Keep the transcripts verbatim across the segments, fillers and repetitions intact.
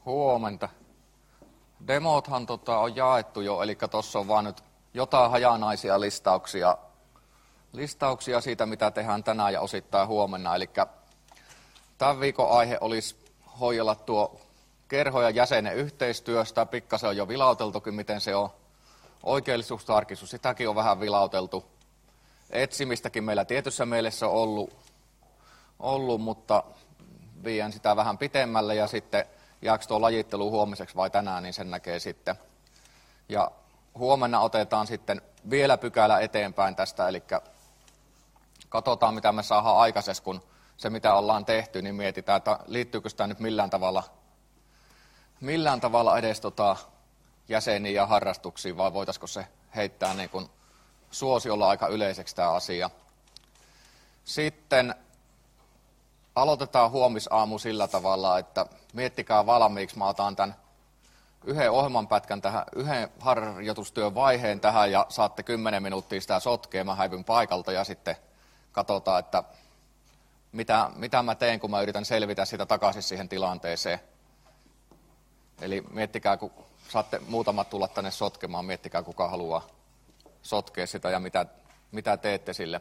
Huomenta. Demothan tota, on jaettu jo, eli tuossa on vaan nyt jotain hajanaisia listauksia, listauksia siitä, mitä tehdään tänään ja osittain huomenna. Eli tämän viikon aihe olisi hoidella tuo kerho- ja jäsenen yhteistyöstä. Pikkasen on jo vilauteltukin, miten se on. Oikeellisuustarkistus, sitäkin on vähän vilauteltu. Etsimistäkin meillä tietyssä mielessä on ollut, ollut mutta viien sitä vähän pitemmälle ja sitten jääkö tuo lajittelu huomiseksi vai tänään, niin sen näkee sitten. Ja huomenna otetaan sitten vielä pykälä eteenpäin tästä, eli katsotaan mitä me saadaan aikaiseksi, kun se mitä ollaan tehty, niin mietitään, että liittyykö sitä nyt millään tavalla, millään tavalla edes tota jäseniin ja harrastuksiin, vai voitaisiko se heittää niin kuin suosiolla aika yleiseksi tämä asia. Sitten aloitetaan huomisaamu sillä tavalla, että miettikää valmiiksi, mä otan tämän yhden ohjelmanpätkän tähän, yhden harjoitustyön vaiheen tähän ja saatte kymmenen minuuttia sitä sotkea, mä häivyn paikalta ja sitten katsotaan, että mitä, mitä mä teen, kun mä yritän selvitä sitä takaisin siihen tilanteeseen. Eli miettikää, kun saatte muutamat tulla tänne sotkemaan, miettikää kuka haluaa sotkea sitä ja mitä, mitä teette sille.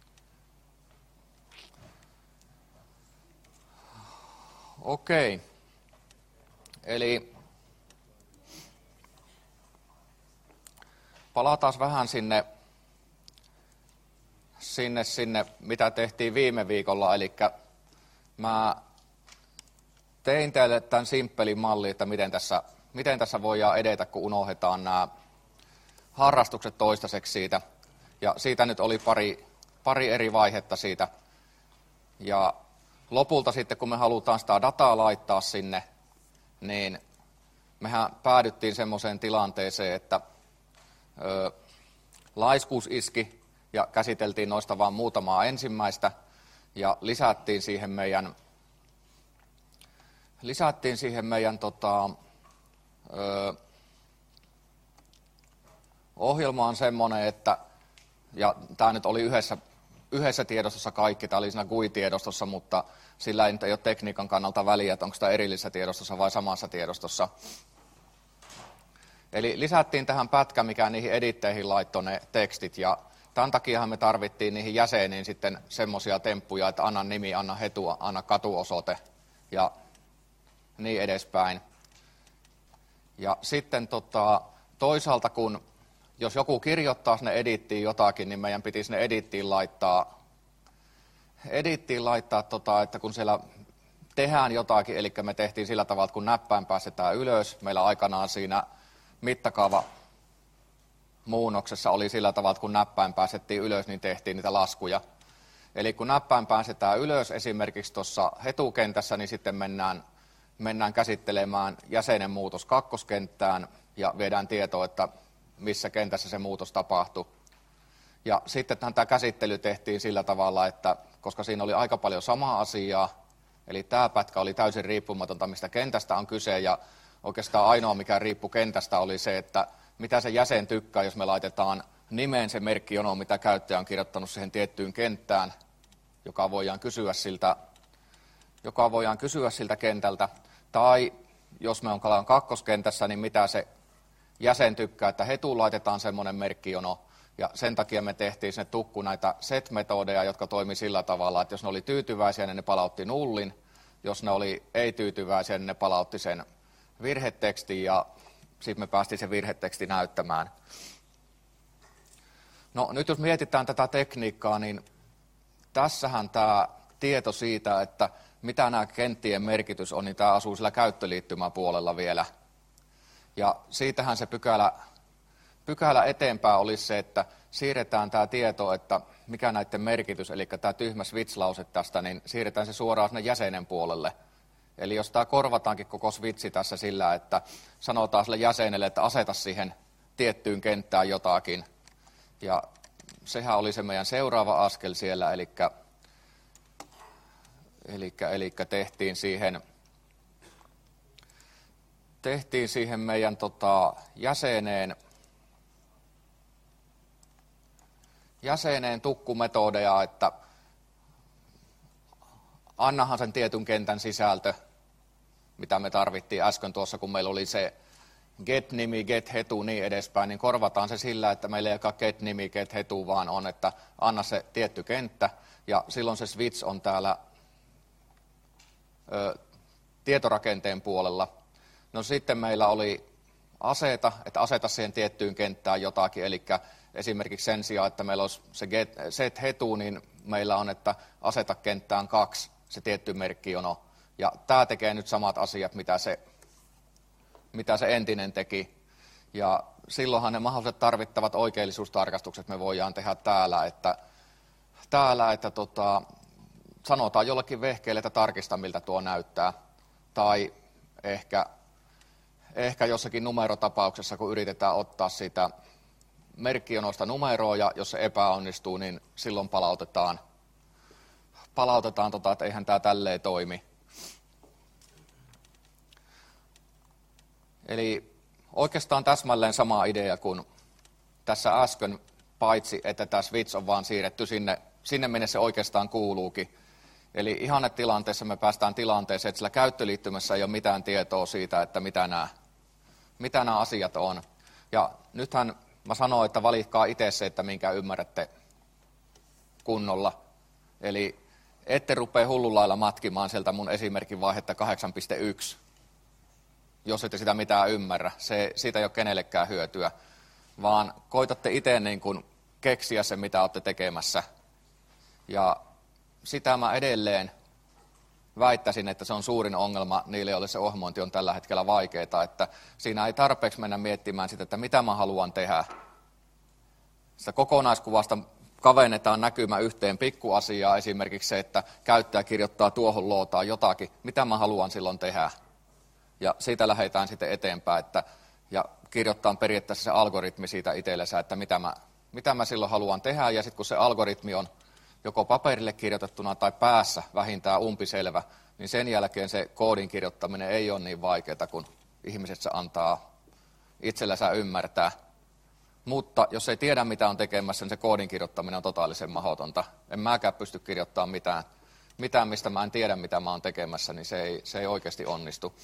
Okei. Eli palataan vähän sinne, sinne, sinne, mitä tehtiin viime viikolla. Eli mä tein teille tämän simppelin mallin, että miten tässä, miten tässä voidaan edetä, kun unohdetaan nämä harrastukset toistaiseksi siitä. Ja siitä nyt oli pari, pari eri vaihetta siitä. Ja lopulta sitten, kun me halutaan sitä dataa laittaa sinne, niin mehän päädyttiin semmoiseen tilanteeseen, että ö, laiskuus iski ja käsiteltiin noista vain muutamaa ensimmäistä ja lisättiin siihen meidän, lisättiin siihen meidän tota, ö, ohjelmaan semmoinen, että, ja tämä nyt oli yhdessä, yhdessä tiedostossa kaikki, tämä oli siinä G U I-tiedostossa, mutta sillä ei ole tekniikan kannalta väliä, että onko sitä erillisessä tiedostossa vai samassa tiedostossa. Eli lisättiin tähän pätkä, mikä niihin editteihin laittoi ne tekstit, ja tämän takiahan me tarvittiin niihin jäseniin sitten semmoisia temppuja, että anna nimi, anna hetua, anna katuosoite ja niin edespäin. Ja sitten tota, toisaalta, kun jos joku kirjoittaa sinne edittiin jotakin, niin meidän piti sinne edittiin laittaa, edittiin laittaa tota, että kun siellä tehdään jotakin, eli me tehtiin sillä tavalla, että kun näppäin päästetään ylös, meillä aikanaan siinä mittakaava muunnoksessa oli sillä tavalla, että kun näppäin päästettiin ylös, niin tehtiin niitä laskuja. Eli kun näppäin päästetään ylös esimerkiksi tuossa hetukentässä, niin sitten mennään, mennään käsittelemään jäsenen muutos kakkoskenttään ja viedään tietoa, että missä kentässä se muutos tapahtui. Ja sitten tämä käsittely tehtiin sillä tavalla, että koska siinä oli aika paljon samaa asiaa, eli tämä pätkä oli täysin riippumatonta, mistä kentästä on kyse, ja oikeastaan ainoa, mikä riippui kentästä, oli se, että mitä se jäsen tykkää, jos me laitetaan nimeen se merkkijono, mitä käyttäjä on kirjoittanut siihen tiettyyn kenttään, joka voidaan kysyä siltä, joka voidaan kysyä siltä kentältä, tai jos me on kalan kakkoskentässä, niin mitä se jäsen tykkää, että hetuun laitetaan semmoinen merkkijono, ja sen takia me tehtiin sinne tukku näitä set-metodeja, jotka toimi sillä tavalla, että jos ne oli tyytyväisiä, niin ne palautti nullin, jos ne oli ei-tyytyväisiä, niin ne palautti sen virhetekstin, ja sitten me päästiin se virheteksti näyttämään. No nyt jos mietitään tätä tekniikkaa, niin tässähän tämä tieto siitä, että mitä nämä kenttien merkitys on, niin tämä asuu sillä käyttöliittymäpuolella vielä. Ja siitähän se pykälä, pykälä eteenpäin olisi se, että siirretään tämä tieto, että mikä näiden merkitys, eli tämä tyhmä switch-lause tästä, niin siirretään se suoraan sinne jäsenen puolelle. Eli jos tämä korvataankin koko switchi tässä sillä, että sanotaan sille jäsenelle, että aseta siihen tiettyyn kenttään jotakin. Ja sehän oli se meidän seuraava askel siellä, eli, eli, eli tehtiin siihen... Tehtiin siihen meidän tota, jäseneen, jäseneen tukkumetodeja, että annahan sen tietyn kentän sisältö, mitä me tarvittiin äsken tuossa, kun meillä oli se get-nimi, get-hetu, niin edespäin, niin korvataan se sillä, että meillä ei ole get-nimi, get-hetu, vaan on, että anna se tietty kenttä, ja silloin se switch on täällä ö, tietorakenteen puolella. No sitten meillä oli aseta, että aseta siihen tiettyyn kenttään jotakin, eli esimerkiksi sen sijaan, että meillä olisi se get, set-hetu, niin meillä on, että aseta kenttään kaksi, se tietty merkkijono, ja tämä tekee nyt samat asiat, mitä se mitä se entinen teki. Ja silloinhan ne mahdolliset tarvittavat oikeellisuustarkastukset me voidaan tehdä täällä, että, täällä, että tota, sanotaan jollekin vehkeelle, että tarkista miltä tuo näyttää. Tai ehkä, ehkä jossakin numerotapauksessa, kun yritetään ottaa siitä merkkijonosta numeroa, ja jos se epäonnistuu, niin silloin palautetaan, palautetaan tota, että eihän tämä tälleen toimi. Eli oikeastaan täsmälleen sama idea kuin tässä äsken, paitsi että tämä switch on vaan siirretty sinne, sinne minne se oikeastaan kuuluukin. Eli ihannetilanteessa me päästään tilanteeseen, että sillä käyttöliittymässä ei ole mitään tietoa siitä, että mitä nämä, mitä nämä asiat on. Ja nythän mä sanoin, että valitkaa itse se, että minkä ymmärrätte kunnolla. Eli ette rupea hullun lailla matkimaan sieltä mun esimerkin vaihetta kahdeksan piste yksi. Jos ette sitä mitään ymmärrä. Se, siitä ei ole kenellekään hyötyä, vaan koitatte itse niin kuin keksiä sen, mitä olette tekemässä. Ja sitä mä edelleen väittäisin, että se on suurin ongelma niille, joille se ohjelmointi on tällä hetkellä vaikeaa, että siinä ei tarpeeksi mennä miettimään sitä, että mitä mä haluan tehdä. Sitä kokonaiskuvasta kavennetaan näkymä yhteen pikkuasiaa, esimerkiksi se, että käyttäjä kirjoittaa tuohon lootaan jotakin, mitä mä haluan silloin tehdä. Ja siitä lähdetään sitten eteenpäin, että, ja kirjoittaa periaatteessa se algoritmi siitä itsellensä, että mitä mä, mitä mä silloin haluan tehdä. Ja sitten kun se algoritmi on joko paperille kirjoitettuna tai päässä vähintään umpiselvä, niin sen jälkeen se koodin kirjoittaminen ei ole niin vaikeaa, kun ihmiset se antaa itsellänsä ymmärtää. Mutta jos ei tiedä, mitä on tekemässä, niin se koodin kirjoittaminen on totaalisen mahdotonta. En mäkään pysty kirjoittamaan mitään, mitään, mistä mä en tiedä, mitä mä oon tekemässä, niin se ei, se ei oikeasti onnistu.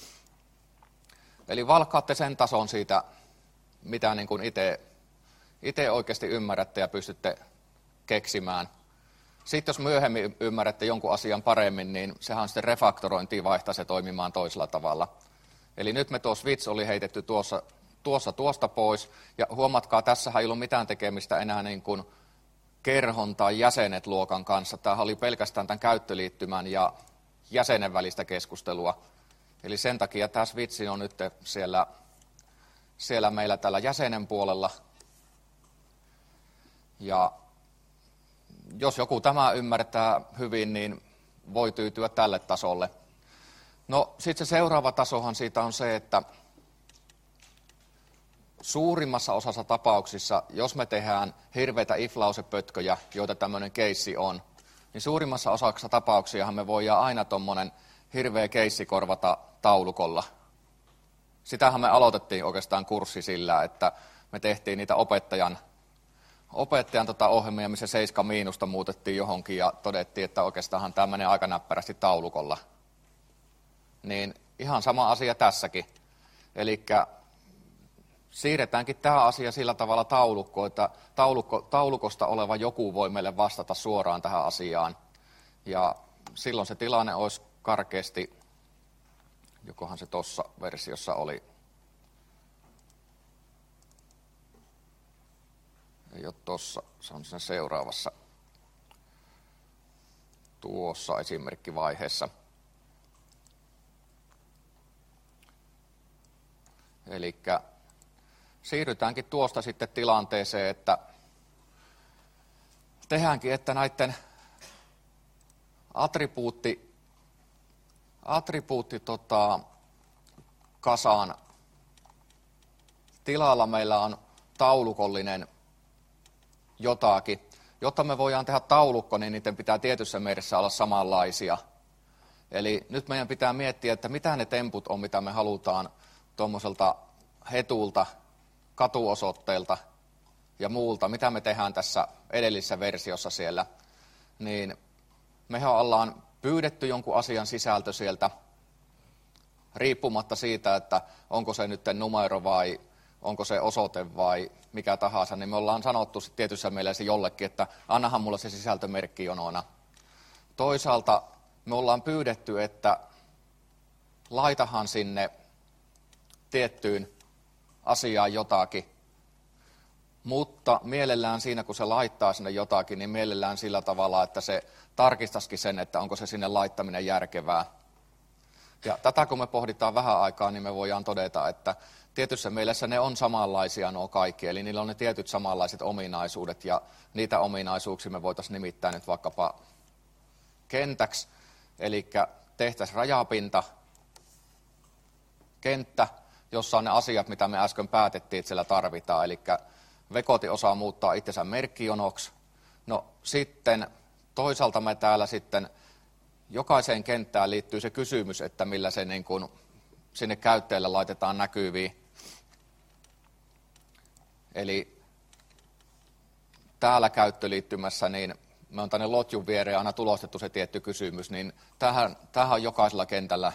Eli valkkaatte sen tason siitä, mitä niin kuin itse, itse oikeasti ymmärrätte ja pystytte keksimään. Sitten jos myöhemmin ymmärrätte jonkun asian paremmin, niin sehän on sitten refaktorointia, vaihtaa se toimimaan toisella tavalla. Eli nyt me tuo switch oli heitetty tuossa, tuossa tuosta pois, ja huomatkaa, tässähän ei ollut mitään tekemistä enää niin kuin kerhon tai jäsenet luokan kanssa. Tämähän oli pelkästään tämän käyttöliittymän ja jäsenen välistä keskustelua. Eli sen takia tämä switch on nyt siellä, siellä meillä tällä jäsenen puolella. Ja jos joku tämä ymmärtää hyvin, niin voi tyytyä tälle tasolle. No sitten se seuraava tasohan siitä on se, että suurimmassa osassa tapauksissa, jos me tehdään hirveitä if-lausepötköjä, joita tämmöinen keissi on, niin suurimmassa osassa tapauksiahan me voidaan aina tuommoinen hirveä keissi korvata taulukolla. Sitähän me aloitettiin oikeastaan kurssi sillä, että me tehtiin niitä opettajan, opettajan tota ohjelmia, missä seiska miinusta muutettiin johonkin ja todettiin, että oikeastaan tämä menee aika näppärästi taulukolla. Niin ihan sama asia tässäkin. Eli siirretäänkin tämä asia sillä tavalla taulukkoon, että taulukko, taulukosta oleva joku voi meille vastata suoraan tähän asiaan. Ja silloin se tilanne olisi karkeasti, jokohan se tuossa versiossa oli, ei ole tuossa, se on siinä seuraavassa, tuossa esimerkkivaiheessa. Eli siirrytäänkin tuosta sitten tilanteeseen, että tehdäänkin, että näiden attribuutti, attribuutti tota, kasan tilalla meillä on taulukollinen jotakin. Jotta me voidaan tehdä taulukko, niin niiden pitää tietyssä mielessä olla samanlaisia. Eli nyt meidän pitää miettiä, että mitä ne temput on, mitä me halutaan tuommoiselta hetulta, katuosoitteelta ja muulta, mitä me tehdään tässä edellisessä versiossa siellä, niin mehän ollaan pyydetty jonkun asian sisältö sieltä riippumatta siitä, että onko se nyt numero vai onko se osoite vai mikä tahansa, niin me ollaan sanottu tietyssä mielessä jollekin, että annahan mulle se sisältö merkkijonona. Toisaalta me ollaan pyydetty, että laitahan sinne tiettyyn asiaan jotakin, mutta mielellään siinä, kun se laittaa sinne jotakin, niin mielellään sillä tavalla, että se tarkistaisikin sen, että onko se sinne laittaminen järkevää. Ja tätä kun me pohditaan vähän aikaa, niin me voidaan todeta, että tietyssä mielessä ne on samanlaisia nuo kaikki, eli niillä on ne tietyt samanlaiset ominaisuudet, ja niitä ominaisuuksia me voitaisiin nimittää nyt vaikkapa kentäksi, eli tehtäisiin rajapinta, kenttä, jossa on ne asiat, mitä me äsken päätettiin, että siellä tarvitaan, eli Vekoti osaa muuttaa itsensä merkkijonoksi. No sitten toisaalta me täällä sitten jokaiseen kenttään liittyy se kysymys, että millä se niin kuin sinne käyttäjälle laitetaan näkyviin. Eli täällä käyttöliittymässä, niin me on tänne lotjun viereen aina tulostettu se tietty kysymys, niin tähän, tähän on jokaisella kentällä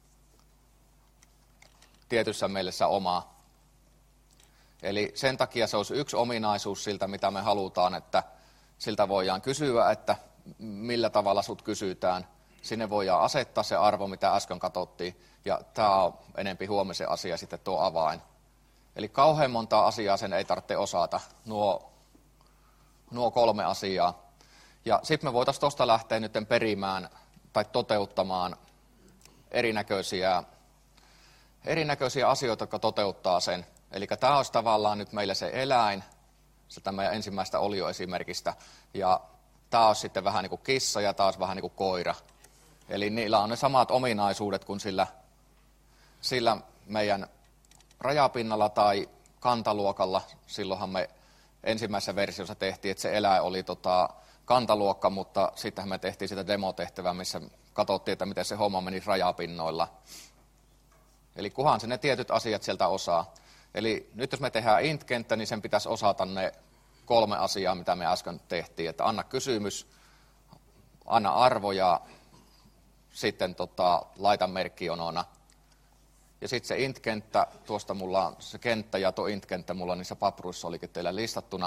tietyssä mielessä omaa. Eli sen takia se olisi yksi ominaisuus siltä, mitä me halutaan, että siltä voidaan kysyä, että millä tavalla sut kysytään. Sinne voidaan asettaa se arvo, mitä äsken katsottiin, ja tämä on enempi huomisen asia sitten tuo avain. Eli kauhean montaa asiaa sen ei tarvitse osata, nuo, nuo kolme asiaa. Ja sitten me voitaisiin tuosta lähteä nyt perimään tai toteuttamaan erinäköisiä, erinäköisiä asioita, jotka toteuttaa sen. Eli tämä olisi tavallaan nyt meille se eläin, sitä meidän ensimmäistä olioesimerkistä, ja tämä olisi sitten vähän niin kuin kissa ja taas vähän niin kuin koira. Eli niillä on ne samat ominaisuudet kuin sillä, sillä meidän rajapinnalla tai kantaluokalla. Silloinhan me ensimmäisessä versiossa tehtiin, että se eläin oli tota kantaluokka, mutta sittenhän me tehtiin sitä demotehtävää, missä katsottiin, että miten se homma meni rajapinnoilla. Eli kuhan se ne tietyt asiat sieltä osaa. Eli nyt jos me tehdään int-kenttä, niin sen pitäisi osata ne kolme asiaa, mitä me äsken tehtiin. Että anna kysymys, anna arvo ja sitten tota, laita merkkijonona. Ja sitten se int-kenttä, tuosta mulla on se kenttä ja tuo int-kenttä mulla niissä papruissa olikin teillä listattuna.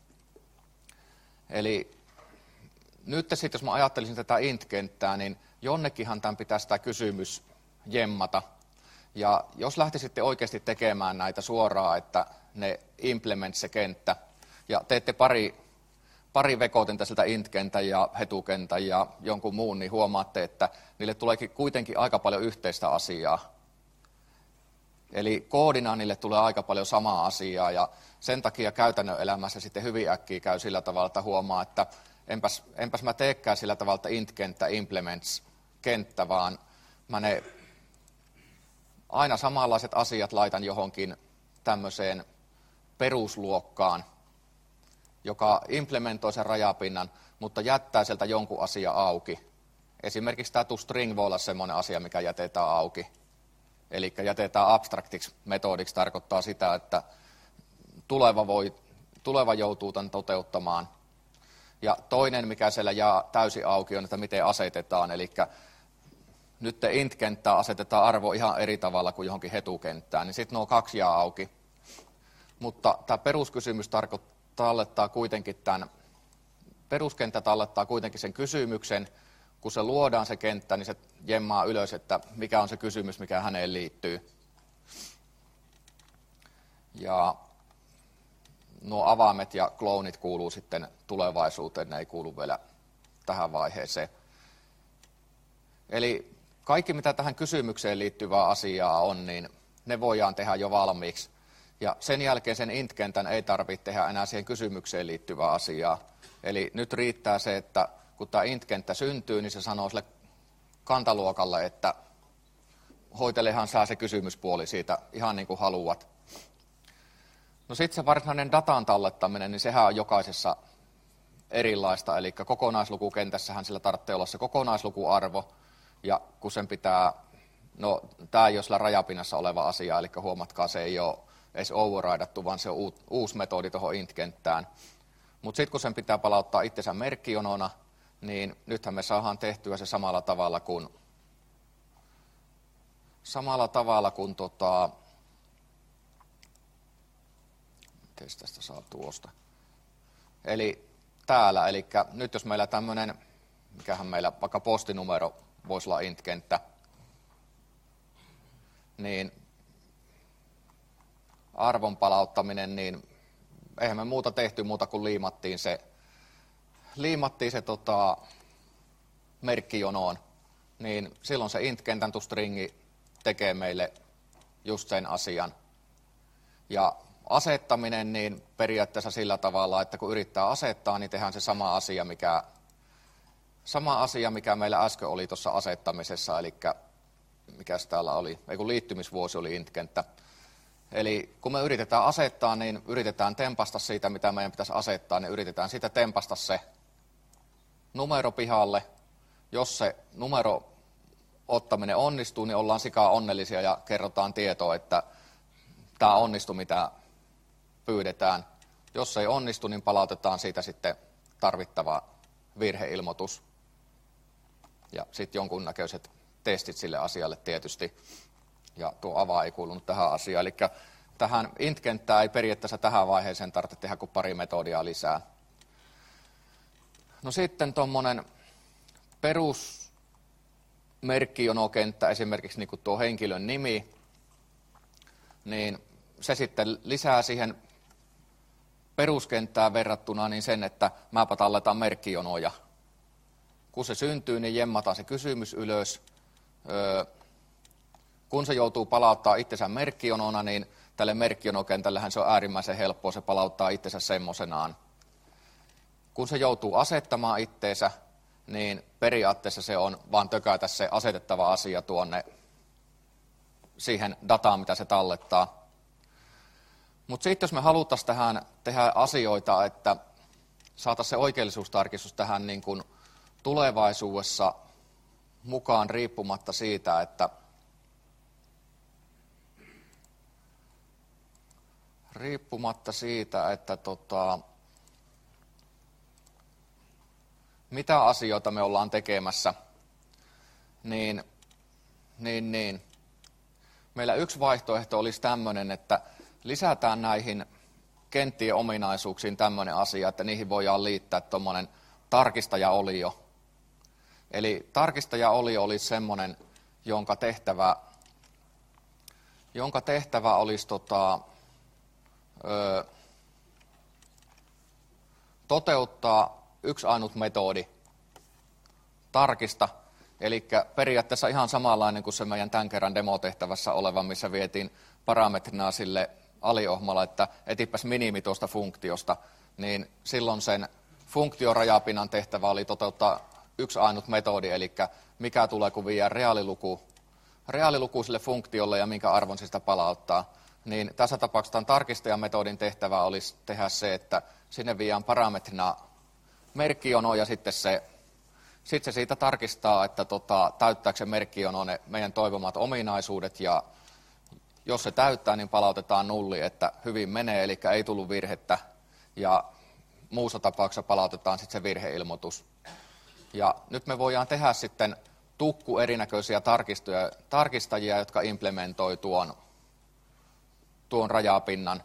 Eli nyt sitten, jos mä ajattelisin tätä int-kenttää, niin jonnekinhan tämän pitäisi tämä kysymys jemmata. Ja jos lähtisitte oikeasti tekemään näitä suoraan, että ne implement se kenttä, ja teette pari, pari vekotinta sieltä int-kentän ja hetukentän ja jonkun muun, niin huomaatte, että niille tuleekin kuitenkin aika paljon yhteistä asiaa. Eli koodina niille tulee aika paljon samaa asiaa, ja sen takia käytännön elämässä sitten hyvin äkkiä käy sillä tavalla, että huomaa, että enpäs, enpäs mä teekään sillä tavalla, että int-kenttä implements kenttä, vaan mä ne aina samanlaiset asiat laitan johonkin tämmöiseen perusluokkaan, joka implementoi sen rajapinnan, mutta jättää sieltä jonkun asia auki. Esimerkiksi tämä toString voi olla semmoinen asia, mikä jätetään auki. Eli jätetään abstraktiksi metodiksi, tarkoittaa sitä, että tuleva, voi, tuleva joutuu tämän toteuttamaan. Ja toinen, mikä siellä jää täysin auki, on, että miten asetetaan. Eli nyt int-kenttään asetetaan arvo ihan eri tavalla kuin johonkin hetukenttään, niin sitten nuo kaksi jää auki. Mutta tämä peruskysymys tarkoittaa, tallettaa kuitenkin tämän, peruskenttä tallettaa kuitenkin sen kysymyksen, kun se luodaan se kenttä, niin se jemmaa ylös, että mikä on se kysymys, mikä häneen liittyy. Ja nuo avaimet ja kloonit kuuluu sitten tulevaisuuteen, ne ei kuulu vielä tähän vaiheeseen. Eli kaikki, mitä tähän kysymykseen liittyvää asiaa on, niin ne voidaan tehdä jo valmiiksi. Ja sen jälkeen sen int-kentän ei tarvitse tehdä enää siihen kysymykseen liittyvää asiaa. Eli nyt riittää se, että kun tämä int-kenttä syntyy, niin se sanoo sille kantaluokalle, että hoitelehan saa se kysymyspuoli siitä ihan niin kuin haluat. No sitten se varsinainen datan tallettaminen, niin sehän on jokaisessa erilaista. Eli kokonaislukukentässähän sillä tarvitsee olla se kokonaislukuarvo. Ja kun sen pitää, no tämä ei ole sillä rajapinnassa oleva asia, eli huomatkaa, se ei ole edes overridattu, vaan se on uusi metodi tuohon int-kenttään. Mutta sitten kun sen pitää palauttaa itsensä merkkijonona, niin nythän me saadaan tehtyä se samalla tavalla kuin samalla tavalla kuin tota, miten tästä saa tuosta. Eli täällä, eli nyt jos meillä tämmöinen, mikähän meillä vaikka postinumero voisi olla int-kenttä, niin arvon palauttaminen, niin eihän me muuta tehty muuta kuin liimattiin se, liimattiin se tota, merkkijonoon, niin silloin se int-kentän stringi tekee meille just sen asian. Ja asettaminen, niin periaatteessa sillä tavalla, että kun yrittää asettaa, niin tehdään se sama asia, mikä, sama asia, mikä meillä äsken oli tuossa asettamisessa, eli mikäs täällä oli, ei kun liittymisvuosi oli int-kenttä. Eli kun me yritetään asettaa, niin yritetään tempasta siitä, mitä meidän pitäisi asettaa, niin yritetään siitä tempasta se numero pihalle. Jos se numero ottaminen onnistuu, niin ollaan sikaa onnellisia ja kerrotaan tietoa, että tämä onnistui, mitä pyydetään. Jos ei onnistu, niin palautetaan siitä sitten tarvittava virheilmoitus. Ja sitten jonkunnäköiset testit sille asialle tietysti. Ja tuo avaa ei kuulunut tähän asiaan. Eli tähän int-kenttään ei periaatteessa tähän vaiheeseen tarvitse tehdä kuin pari metodia lisää. No sitten tuommoinen perusmerkkijonokenttä, esimerkiksi niin kuin tuo henkilön nimi, niin se sitten lisää siihen peruskenttään verrattuna niin sen, että mäpä talletaan merkkijonoja. Kun se syntyy, niin jemmataan se kysymys ylös. Kun se joutuu palauttaa itsensä merkkijonona, niin tälle merkkijonokentällähän se on äärimmäisen helppoa, se palauttaa itsensä semmoisenaan. Kun se joutuu asettamaan itteensä, niin periaatteessa se on vaan tökätä se asetettava asia tuonne siihen dataan, mitä se tallettaa. Mutta sitten jos me haluttaisiin tähän tehdä asioita, että saataisiin se oikeellisuustarkistus tähän niin kuin tulevaisuudessa mukaan riippumatta siitä, että riippumatta siitä, että tota, mitä asioita me ollaan tekemässä, niin, niin, niin. Meillä yksi vaihtoehto olisi tämmöinen, että lisätään näihin kenttien ominaisuuksiin tämmöinen asia, että niihin voidaan liittää tuommoinen tarkistajaolio. Eli tarkistajaolio olisi semmoinen, jonka tehtävä, jonka tehtävä olisi tota, ö, toteuttaa yksi ainut metodi, tarkista, eli periaatteessa ihan samanlainen kuin se meidän tämän kerran demotehtävässä oleva, missä vietiin parametrina sille aliohmalla, että etipäs minimi tuosta funktiosta, niin silloin sen funktiorajapinnan tehtävä oli toteuttaa yksi ainut metodi, eli mikä tulee, kun viedään reaaliluku, reaaliluku sille funktiolle ja minkä arvon se sitä palauttaa. Niin tässä tapauksessa tämän tarkistajametodin tehtävä olisi tehdä se, että sinne viedään parametrina merkkijono ja sitten se, sitten se siitä tarkistaa, että tota, täyttääkö se merkkijono ne meidän toivomat ominaisuudet ja jos se täyttää, niin palautetaan nulli, että hyvin menee, eli ei tullut virhettä ja muussa tapauksessa palautetaan sitten se virheilmoitus. Ja nyt me voidaan tehdä sitten tukku erinäköisiä tarkistajia, jotka implementoi tuon, tuon rajapinnan.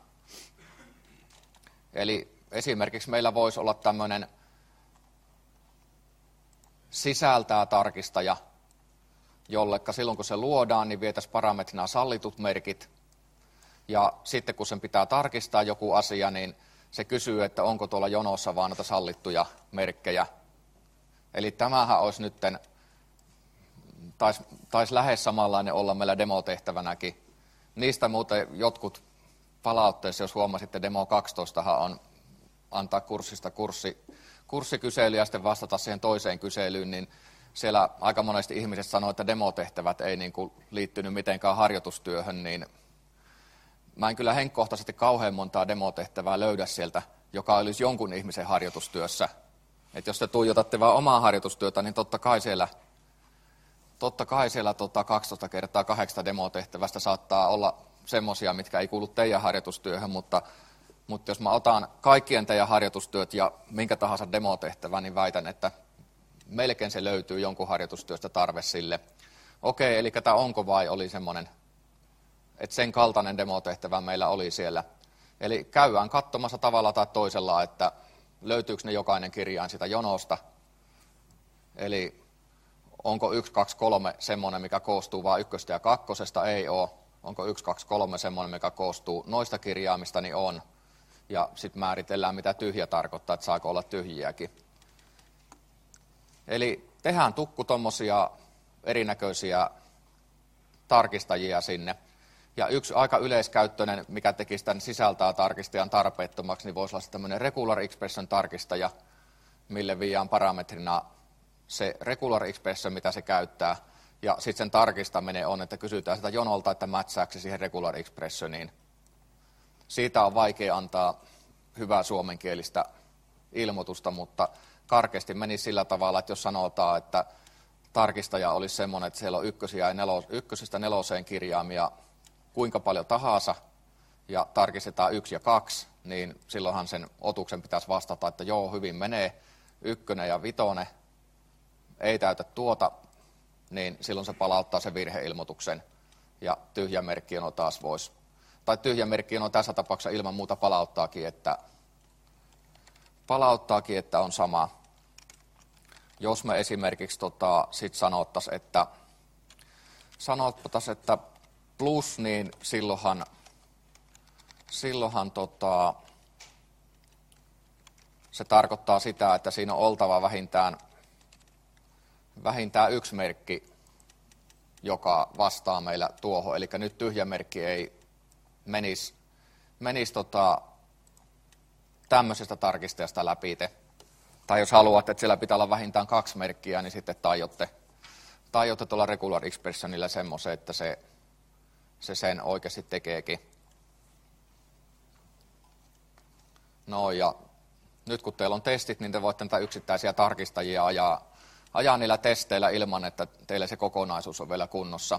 Eli esimerkiksi meillä voisi olla tämmöinen sisältää tarkistaja, jollekka silloin kun se luodaan, niin vietäisiin parametrina sallitut merkit. Ja sitten kun sen pitää tarkistaa joku asia, niin se kysyy, että onko tuolla jonossa vaan noita sallittuja merkkejä. Eli tämähän olisi nytten, taisi tais lähes samanlainen olla meillä demotehtävänäkin. Niistä muuten jotkut palautteissa, jos huomasitte, demo kaksitoista on antaa kurssista kurssi, kurssikysely ja sitten vastata siihen toiseen kyselyyn, niin siellä aika monesti ihmiset sanoo, että demotehtävät ei niin kuin liittynyt mitenkään harjoitustyöhön, niin mä en kyllä henkkohtaisesti kauhean montaa demotehtävää löydä sieltä, joka olisi jonkun ihmisen harjoitustyössä. Että jos te tuijotatte vaan omaa harjoitustyötä, niin totta kai siellä, totta kai siellä tota kaksitoista kertaa kahdeksan demotehtävästä saattaa olla semmoisia, mitkä ei kuulu teidän harjoitustyöhön, mutta, mutta jos mä otan kaikkien teidän harjoitustyöt ja minkä tahansa demotehtävän, niin väitän, että melkein se löytyy jonkun harjoitustyöstä tarve sille. okei, eli tämä onko vai oli semmoinen, että sen kaltainen demotehtävä meillä oli siellä. Eli käydään katsomassa tavalla tai toisella, että löytyykö ne jokainen kirjain sitä jonosta. Eli onko yksi, kaksi, kolme semmoinen, mikä koostuu vain ykköstä ja kakkosesta? Ei ole. Onko yksi, kaksi, kolme semmoinen, mikä koostuu noista kirjaimista? Niin on. Ja sitten määritellään, mitä tyhjä tarkoittaa, että saako olla tyhjiäkin. Eli tehdään tukku tuommoisia erinäköisiä tarkistajia sinne. Ja yksi aika yleiskäyttöinen, mikä tekisi tämän sisältää tarkistajan tarpeettomaksi, niin voisi olla tämmöinen regular expression tarkistaja, mille viiään parametrina se regular expression, mitä se käyttää. Ja sitten sen tarkistaminen on, että kysytään sitä jonolta, että matchaako se siihen regular expressioniin. Siitä on vaikea antaa hyvää suomenkielistä ilmoitusta, mutta karkeasti meni sillä tavalla, että jos sanotaan, että tarkistaja olisi semmoinen, että siellä on ykkösiä ja nelos, ykkösestä neloseen kirjaimia kuinka paljon tahansa, ja tarkistetaan yksi ja kaksi, niin silloinhan sen otuksen pitäisi vastata, että joo, hyvin menee, ykkönen ja vitonen ei täytä tuota, niin silloin se palauttaa sen virheilmoituksen, ja tyhjämerkkijono taas voisi, tai tyhjämerkkijono tässä tapauksessa ilman muuta palauttaakin, että, palauttaakin, että on sama. Jos me esimerkiksi tota, sit sanottaisiin, että, sanottaisiin, että plus, niin silloinhan, silloinhan tota, se tarkoittaa sitä, että siinä on oltava vähintään, vähintään yksi merkki, joka vastaa meillä tuohon. Eli nyt tyhjä merkki ei menisi, menisi tota, tämmöisestä tarkistajasta läpi. Tai jos haluatte, että siellä pitää olla vähintään kaksi merkkiä, niin sitten taiotte, taiotte tuolla regular expressionilla semmoisen, että se se sen oikeasti tekeekin. No ja nyt kun teillä on testit, niin te voitte näitä yksittäisiä tarkistajia ajaa, ajaa niillä testeillä ilman, että teillä se kokonaisuus on vielä kunnossa.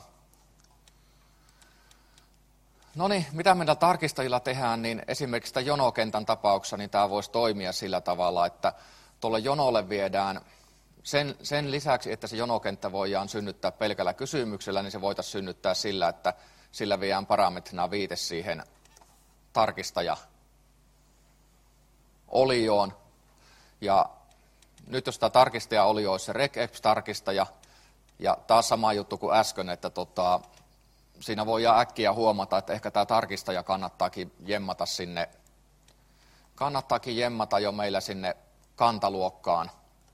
No niin, mitä meillä tarkistajilla tehdään, niin esimerkiksi tämän jonokentän tapauksessa niin tämä voisi toimia sillä tavalla, että tuolle jonolle viedään sen, sen lisäksi, että se jonokenttä voidaan synnyttää pelkällä kysymyksellä, niin se voitaisiin synnyttää sillä, että sillä viedään parametrina viite siihen tarkistaja-olioon. Ja nyt jos tämä tarkistaja-olio olisi se regex-tarkistaja, ja taas sama juttu kuin äsken, että tota, siinä voidaan äkkiä huomata, että ehkä tämä tarkistaja kannattaakin jemmata sinne, kannattaakin jemmata jo meillä sinne kantaluokkaan.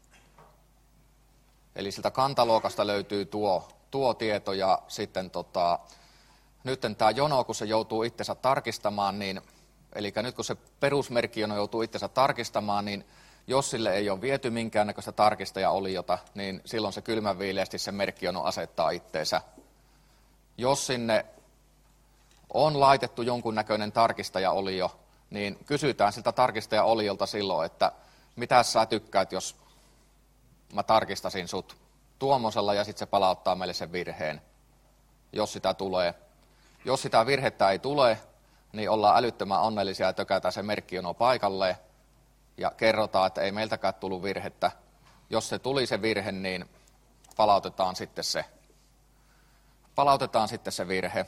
Eli siltä kantaluokasta löytyy tuo, tuo tieto, ja sitten tota, nyt tämä jono, kun se joutuu itsensä tarkistamaan, niin, eli nyt kun se perusmerkkijono joutuu itsensä tarkistamaan, niin jos sille ei ole viety minkäännäköistä tarkistaja-oliota, niin silloin se kylmänviileästi se merkkijono asettaa itteensä. Jos sinne on laitettu jonkunnäköinen tarkistaja-olio, niin kysytään siltä tarkistaja-oliolta silloin, että mitä sä tykkäät, jos mä tarkistasin sut tuommoisella, ja sitten se palauttaa meille sen virheen, jos sitä tulee. Jos sitä virhettä ei tule, niin ollaan älyttömän onnellisia ja tökätään se merkkijono paikalleen ja kerrotaan, että ei meiltäkään tullut virhettä. Jos se tuli se virhe, niin palautetaan sitten se, palautetaan sitten se virhe.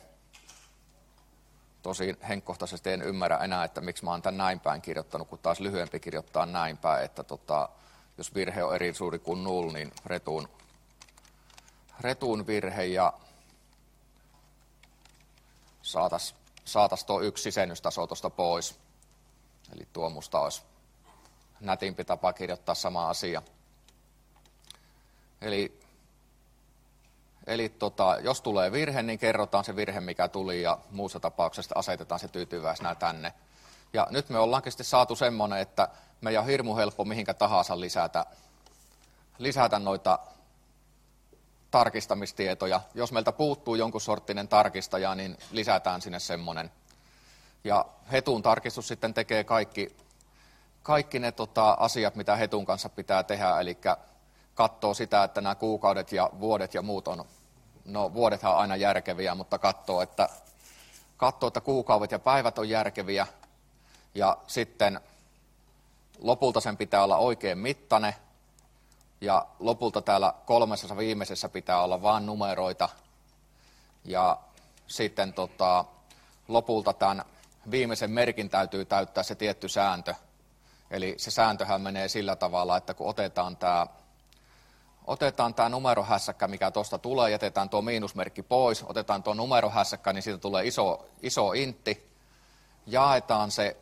Tosin henkkohtaisesti en ymmärrä enää, että miksi mä oon tämän näin päin kirjoittanut, kun taas lyhyempi kirjoittaa näin päin, että tota, jos virhe on eri suuri kuin null, niin retuun, retuun virhe ja saataisiin saatais tuo yksi sisennystaso tuosta pois. Eli tuo musta olisi nätimpi tapa kirjoittaa sama asia. Eli, eli tota, jos tulee virhe, niin kerrotaan se virhe, mikä tuli, ja muussa tapauksessa asetetaan se tyytyväisenä tänne. Ja nyt me ollaankin sitten saatu semmoinen, että meidän on hirmu helppo mihinkä tahansa lisätä, lisätä noita tarkistamistietoja. Jos meiltä puuttuu jonkun sorttinen tarkistaja, niin lisätään sinne semmoinen. Ja Hetun tarkistus sitten tekee kaikki, kaikki ne tota, asiat, mitä Hetun kanssa pitää tehdä, eli katsoo sitä, että nämä kuukaudet ja vuodet ja muut on, no vuodethan on aina järkeviä, mutta katsoo, että, katsoo, että kuukaudet ja päivät on järkeviä, ja sitten lopulta sen pitää olla oikein mittainen, Ja lopulta täällä kolmessa viimeisessä pitää olla vain numeroita. Ja sitten tota, lopulta tämän viimeisen merkin täytyy täyttää se tietty sääntö. Eli se sääntöhän menee sillä tavalla, että kun otetaan tämä otetaan tämä numerohässäkkä, mikä tuosta tulee, jätetään tuo miinusmerkki pois, otetaan tuo numerohässäkkä, niin siitä tulee iso, iso intti, jaetaan se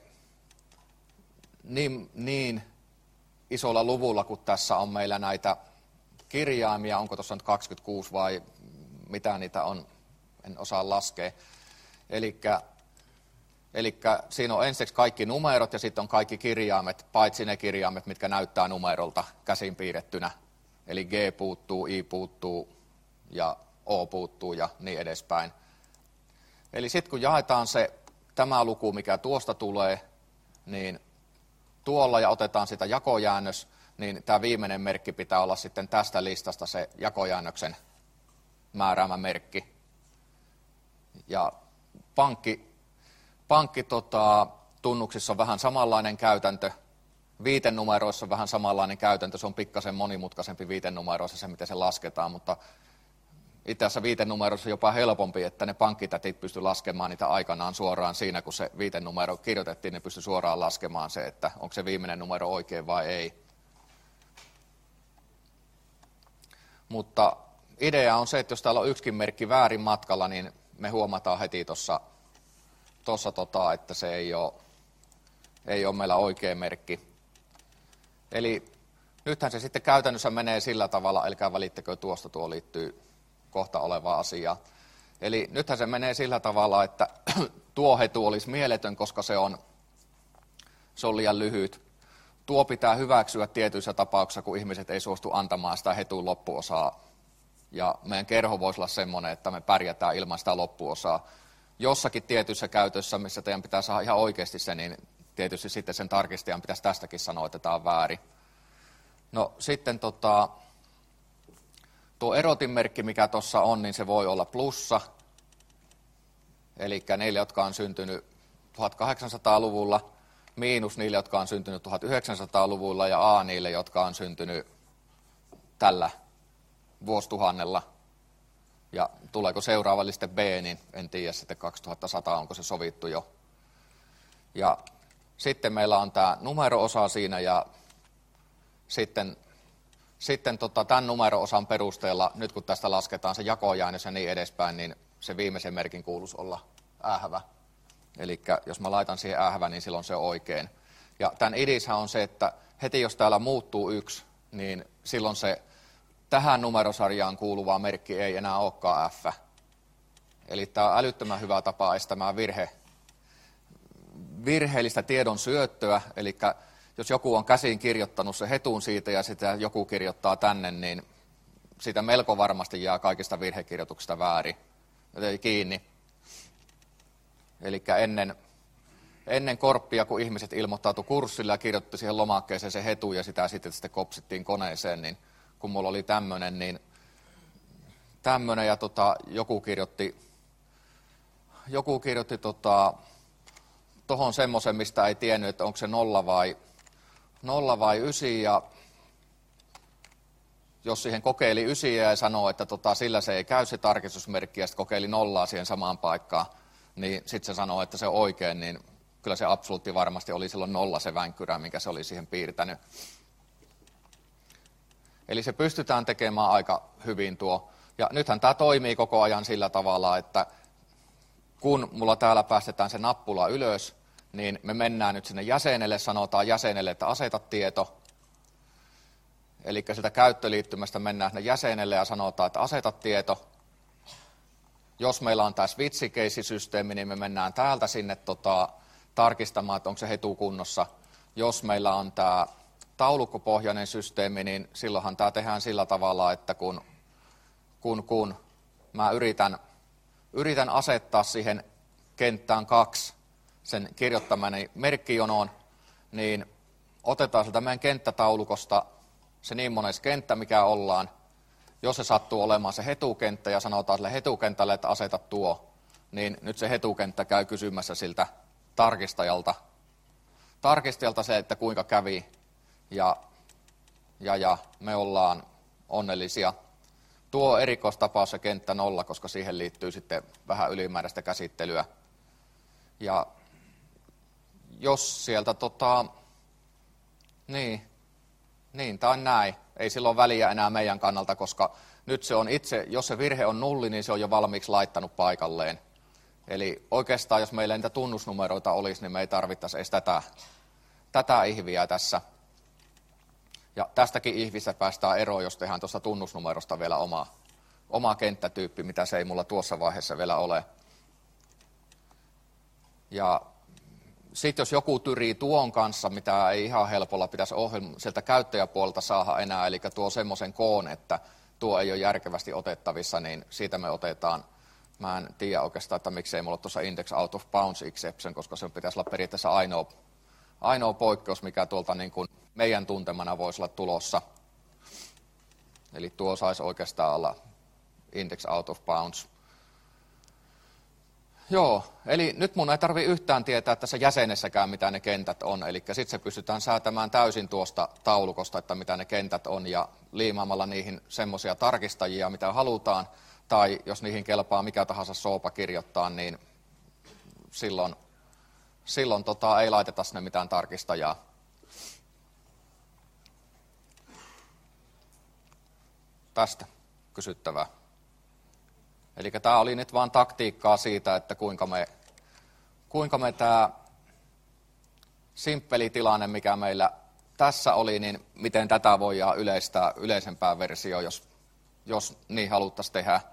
niin, niin isolla luvulla, kun tässä on meillä näitä kirjaimia, onko tuossa nyt kaksikymmentäkuusi vai mitä niitä on, en osaa laskea. Elikkä, elikkä siinä on ensiksi kaikki numerot ja sitten on kaikki kirjaimet, paitsi ne kirjaimet, mitkä näyttää numerolta käsin piirrettynä. Eli G puuttuu, I puuttuu ja O puuttuu ja niin edespäin. Eli sitten kun jaetaan se tämä luku, mikä tuosta tulee, niin tuolla ja otetaan sitä jakojäännös, niin tämä viimeinen merkki pitää olla sitten tästä listasta se jakojäännöksen määräämä merkki. Ja pankki, pankki tota, tunnuksissa on vähän samanlainen käytäntö. Viitenumeroissa on vähän samanlainen käytäntö, se on pikkasen monimutkaisempi viitenumeroissa se, miten se lasketaan, mutta itse asiassa viitenumeroissa on jopa helpompi, että ne pankkitätit pysty laskemaan niitä aikanaan suoraan siinä, kun se viitenumero kirjoitettiin, ne pysty suoraan laskemaan se, että onko se viimeinen numero oikein vai ei. Mutta idea on se, että jos täällä on yksikin merkki väärin matkalla, niin me huomataan heti tuossa, tossa tota, että se ei ole, ei ole meillä oikea merkki. Eli nythän se sitten käytännössä menee sillä tavalla, älkää välittäkö tuosta, tuo liittyy kohta olevaan asiaan. Eli nythän se menee sillä tavalla, että tuo hetu olisi mieletön, koska se on, se on liian lyhyt. Tuo pitää hyväksyä tietyissä tapauksissa, kun ihmiset ei suostu antamaan sitä hetun loppuosaa. Ja meidän kerho voisi olla semmoinen, että me pärjätään ilman sitä loppuosaa. Jossakin tietyissä käytössä, missä teidän pitää saada ihan oikeasti se, niin tietysti sitten sen tarkistajan pitäisi tästäkin sanoa, että tämä on väärin. No sitten tota, tuo erotinmerkki, mikä tuossa on, niin se voi olla plussa. Eli niille, jotka on syntynyt tuhatkahdeksansataaluvulla, miinus niille, jotka on syntynyt tuhatyhdeksänsataaluvulla ja A niille, jotka on syntynyt tällä vuosituhannella. Ja tuleeko seuraavalle sitten B, niin en tiedä sitten kaksituhattasata, onko se sovittu jo. Ja sitten meillä on tämä numero-osa siinä ja sitten, sitten tota, tämän numero-osan perusteella, nyt kun tästä lasketaan se jakojäännös ja niin edespäin, niin se viimeisen merkin kuuluisi olla ähvä. Eli jos mä laitan siihen ähvä, niin silloin se on oikein. Ja tämän idishän on se, että heti jos täällä muuttuu yksi, niin silloin se tähän numerosarjaan kuuluva merkki ei enää olekaan F. Eli tämä on älyttömän hyvä tapa estämään virhe, virheellistä tiedon syöttöä. Eli jos joku on käsin kirjoittanut se hetun siitä ja sitä joku kirjoittaa tänne, niin siitä melko varmasti jää kaikista virhekirjoituksista väärin. Eli kiinni. Eli ennen, ennen korppia, kun ihmiset ilmoittautui kurssille ja kirjoitti siihen lomakkeeseen se hetu ja sitä sitten, sitten kopsittiin koneeseen, niin kun mulla oli tämmöinen, niin tämmöinen ja tota, joku kirjoitti, joku kirjoitti tota, tohon semmoisen, mistä ei tiennyt, että onko se nolla vai, nolla vai ysi, ja jos siihen kokeili ysiä ja sanoo, että tota, sillä se ei käy se tarkistusmerkki, ja sitten kokeili nollaa siihen samaan paikkaan, niin sitten se sanoo, että se on oikein, niin kyllä se absoluutti varmasti oli silloin nolla se vänkkyrä, minkä se oli siihen piirtänyt. Eli se pystytään tekemään aika hyvin tuo. Ja nythän tämä toimii koko ajan sillä tavalla, että kun mulla täällä päästetään se nappula ylös, niin me mennään nyt sinne jäsenelle, sanotaan jäsenelle, että aseta tieto. Eli sitä käyttöliittymästä mennään sinne jäsenelle ja sanotaan, että aseta tieto. Jos meillä on tämä switch-case-systeemi, niin me mennään täältä sinne tota, tarkistamaan, että onko se hetu kunnossa. Jos meillä on tämä taulukkopohjainen systeemi, niin silloinhan tämä tehdään sillä tavalla, että kun, kun, kun mä yritän, yritän asettaa siihen kenttään kaksi sen kirjoittamani merkkijonoon, niin otetaan sieltä meidän kenttätaulukosta se niin mones kenttä, mikä ollaan. Jos se sattuu olemaan se hetukenttä ja sanotaan sille hetukentälle, että aseta tuo, niin nyt se hetukenttä käy kysymässä siltä tarkistajalta, tarkistajalta se, että kuinka kävi. Ja ja, ja me ollaan onnellisia. Tuo erikoistapaus ja kenttä nolla, koska siihen liittyy sitten vähän ylimääräistä käsittelyä. Ja jos sieltä tota, niin, niin tai näin, ei silloin väliä enää meidän kannalta, koska nyt se on itse, jos se virhe on nulli, niin se on jo valmiiksi laittanut paikalleen. Eli oikeastaan, jos meillä niitä tunnusnumeroita olisi, niin me ei tarvittaisi edes tätä, tätä ihviä tässä. Ja tästäkin ihvistä päästään eroon, jos tehdään tuosta tunnusnumerosta vielä oma, oma kenttätyyppi, mitä se ei mulla tuossa vaiheessa vielä ole. Ja sitten jos joku tyrii tuon kanssa, mitä ei ihan helpolla pitäisi ohjelma, sieltä käyttäjäpuolelta saada enää, eli tuo semmoisen koon, että tuo ei ole järkevästi otettavissa, niin siitä me otetaan. Mä en tiedä oikeastaan, että miksei mulla ole tuossa index out of bounds exception, koska se pitäisi olla periaatteessa ainoa, ainoa poikkeus, mikä tuolta niin kuin meidän tuntemana voisi olla tulossa. Eli tuo saisi oikeastaan olla index out of bounds. Joo, eli nyt mun ei tarvitse yhtään tietää tässä jäsenessäkään, mitä ne kentät on. Eli sitten se pystytään säätämään täysin tuosta taulukosta, että mitä ne kentät on, ja liimaamalla niihin semmoisia tarkistajia, mitä halutaan. Tai jos niihin kelpaa mikä tahansa soopa kirjoittaa, niin silloin, silloin tota, ei laiteta sinne mitään tarkistajaa. Tästä kysyttävää. Eli tämä oli nyt vaan taktiikkaa siitä, että kuinka me, kuinka me tämä simppeli tilanne, mikä meillä tässä oli, niin miten tätä voidaan yleistää yleisempään versioon, jos, jos niin haluttaisiin tehdä.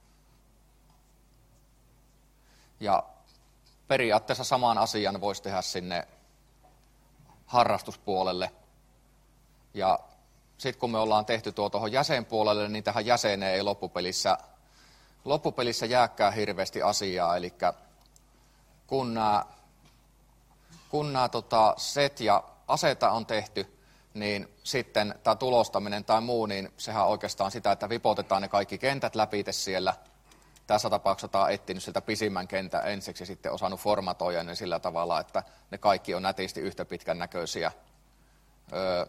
Ja periaatteessa saman asian voisi tehdä sinne harrastuspuolelle. Ja sitten kun me ollaan tehty tuo tuohon jäsenpuolelle, niin tähän jäseneen ei loppupelissä, loppupelissä jääkään hirveästi asiaa. Eli kun nämä, kun nämä tota set ja aseta on tehty, niin sitten tämä tulostaminen tai muu, niin sehän on oikeastaan sitä, että vipotetaan ne kaikki kentät läpi siellä. Tässä tapauksessa tämä on etsinyt sieltä pisimmän kentän ensiksi ja sitten osannut formatoida ne sillä tavalla, että ne kaikki on nätisti yhtä pitkän näköisiä. Öö,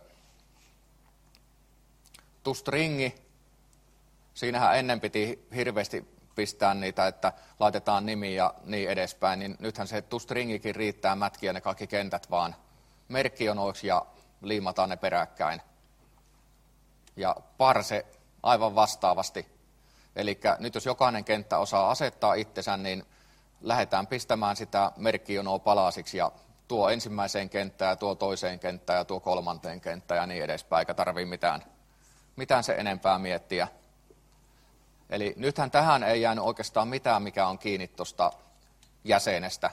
Tustringi, siinähän ennen piti hirveästi pistää niitä, että laitetaan nimi ja niin edespäin, niin nythän se tustringikin riittää mätkiä ne kaikki kentät vaan merkkionoiksi ja liimataan ne peräkkäin. Ja parse aivan vastaavasti. Eli nyt jos jokainen kenttä osaa asettaa itsensä, niin lähdetään pistämään sitä merkkionoa palasiksi ja tuo ensimmäiseen kenttään ja tuo toiseen kenttään ja tuo kolmanteen kenttään ja niin edespäin, eikä tarvitse mitään, mitään se enempää miettiä. Eli nythän tähän ei jäänyt oikeastaan mitään, mikä on kiinni tuosta jäsenestä.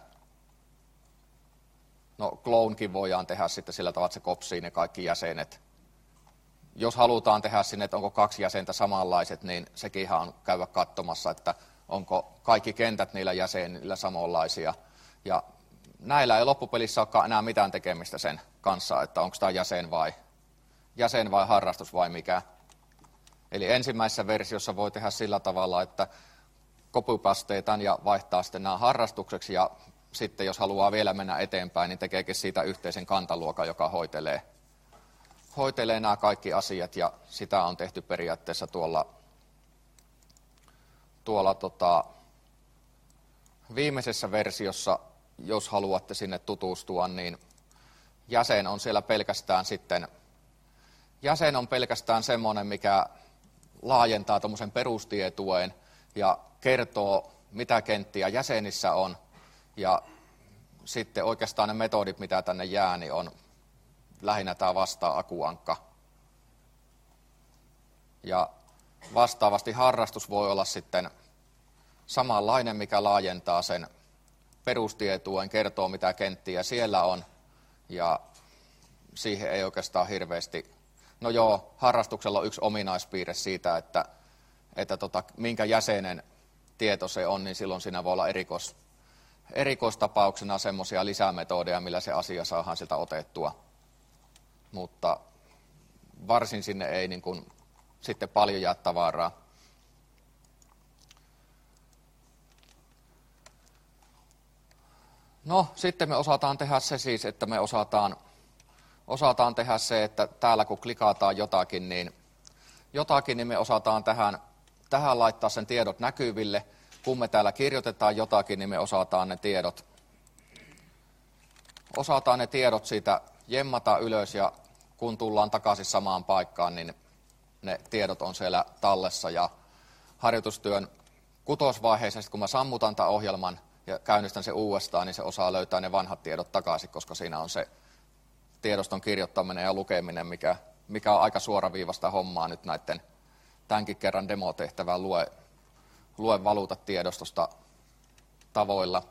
No clonekin voidaan tehdä sitten sillä tavalla, että se kopsii ne kaikki jäsenet. Jos halutaan tehdä sinne, että onko kaksi jäsentä samanlaiset, niin sekin ihan on käydä katsomassa, että onko kaikki kentät niillä jäsenillä samanlaisia. Ja näillä ei loppupelissä olekaan enää mitään tekemistä sen kanssa, että onko tämä jäsen vai, jäsen vai harrastus vai mikä. Eli ensimmäisessä versiossa voi tehdä sillä tavalla, että copypastea tämän ja vaihtaa sitten nämä harrastukseksi, ja sitten jos haluaa vielä mennä eteenpäin, niin tekeekin siitä yhteisen kantaluokan, joka hoitelee, hoitelee nämä kaikki asiat, ja sitä on tehty periaatteessa tuolla, tuolla tota, viimeisessä versiossa, jos haluatte sinne tutustua, niin jäsen on siellä pelkästään sitten, jäsen on pelkästään semmoinen, mikä laajentaa tuommoisen perustietueen ja kertoo, mitä kenttiä jäsenissä on. Ja sitten oikeastaan ne metodit, mitä tänne jää, niin on lähinnä tämä vastaa akuankka. Ja vastaavasti harrastus voi olla sitten samanlainen, mikä laajentaa sen perustietueen, kertoo, mitä kenttiä siellä on. Ja siihen ei oikeastaan hirveästi. No joo, harrastuksella on yksi ominaispiirre siitä, että, että tota, minkä jäsenen tieto se on, niin silloin siinä voi olla erikois, erikoistapauksena semmoisia lisämetodeja, millä se asia saadaan sieltä otettua. Mutta varsin sinne ei niin kuin, sitten paljon jää tavaraa. No, sitten me osataan tehdä se siis, että me osataan osataan tehdä se, että täällä kun klikataan jotakin, niin jotakin, niin me osataan tähän, tähän laittaa sen tiedot näkyville. Kun me täällä kirjoitetaan jotakin, niin me osataan ne tiedot, osataan ne tiedot siitä jemmata ylös, ja kun tullaan takaisin samaan paikkaan, niin ne tiedot on siellä tallessa. Ja harjoitustyön kutosvaiheessa, kun mä sammutan tämän ohjelman ja käynnistän se uudestaan, niin se osaa löytää ne vanhat tiedot takaisin, koska siinä on se tiedoston kirjoittaminen ja lukeminen, mikä, mikä on aika suoraviivasta hommaa nyt näiden tämänkin kerran demotehtävän lue, lue valuuta tiedostosta tavoilla.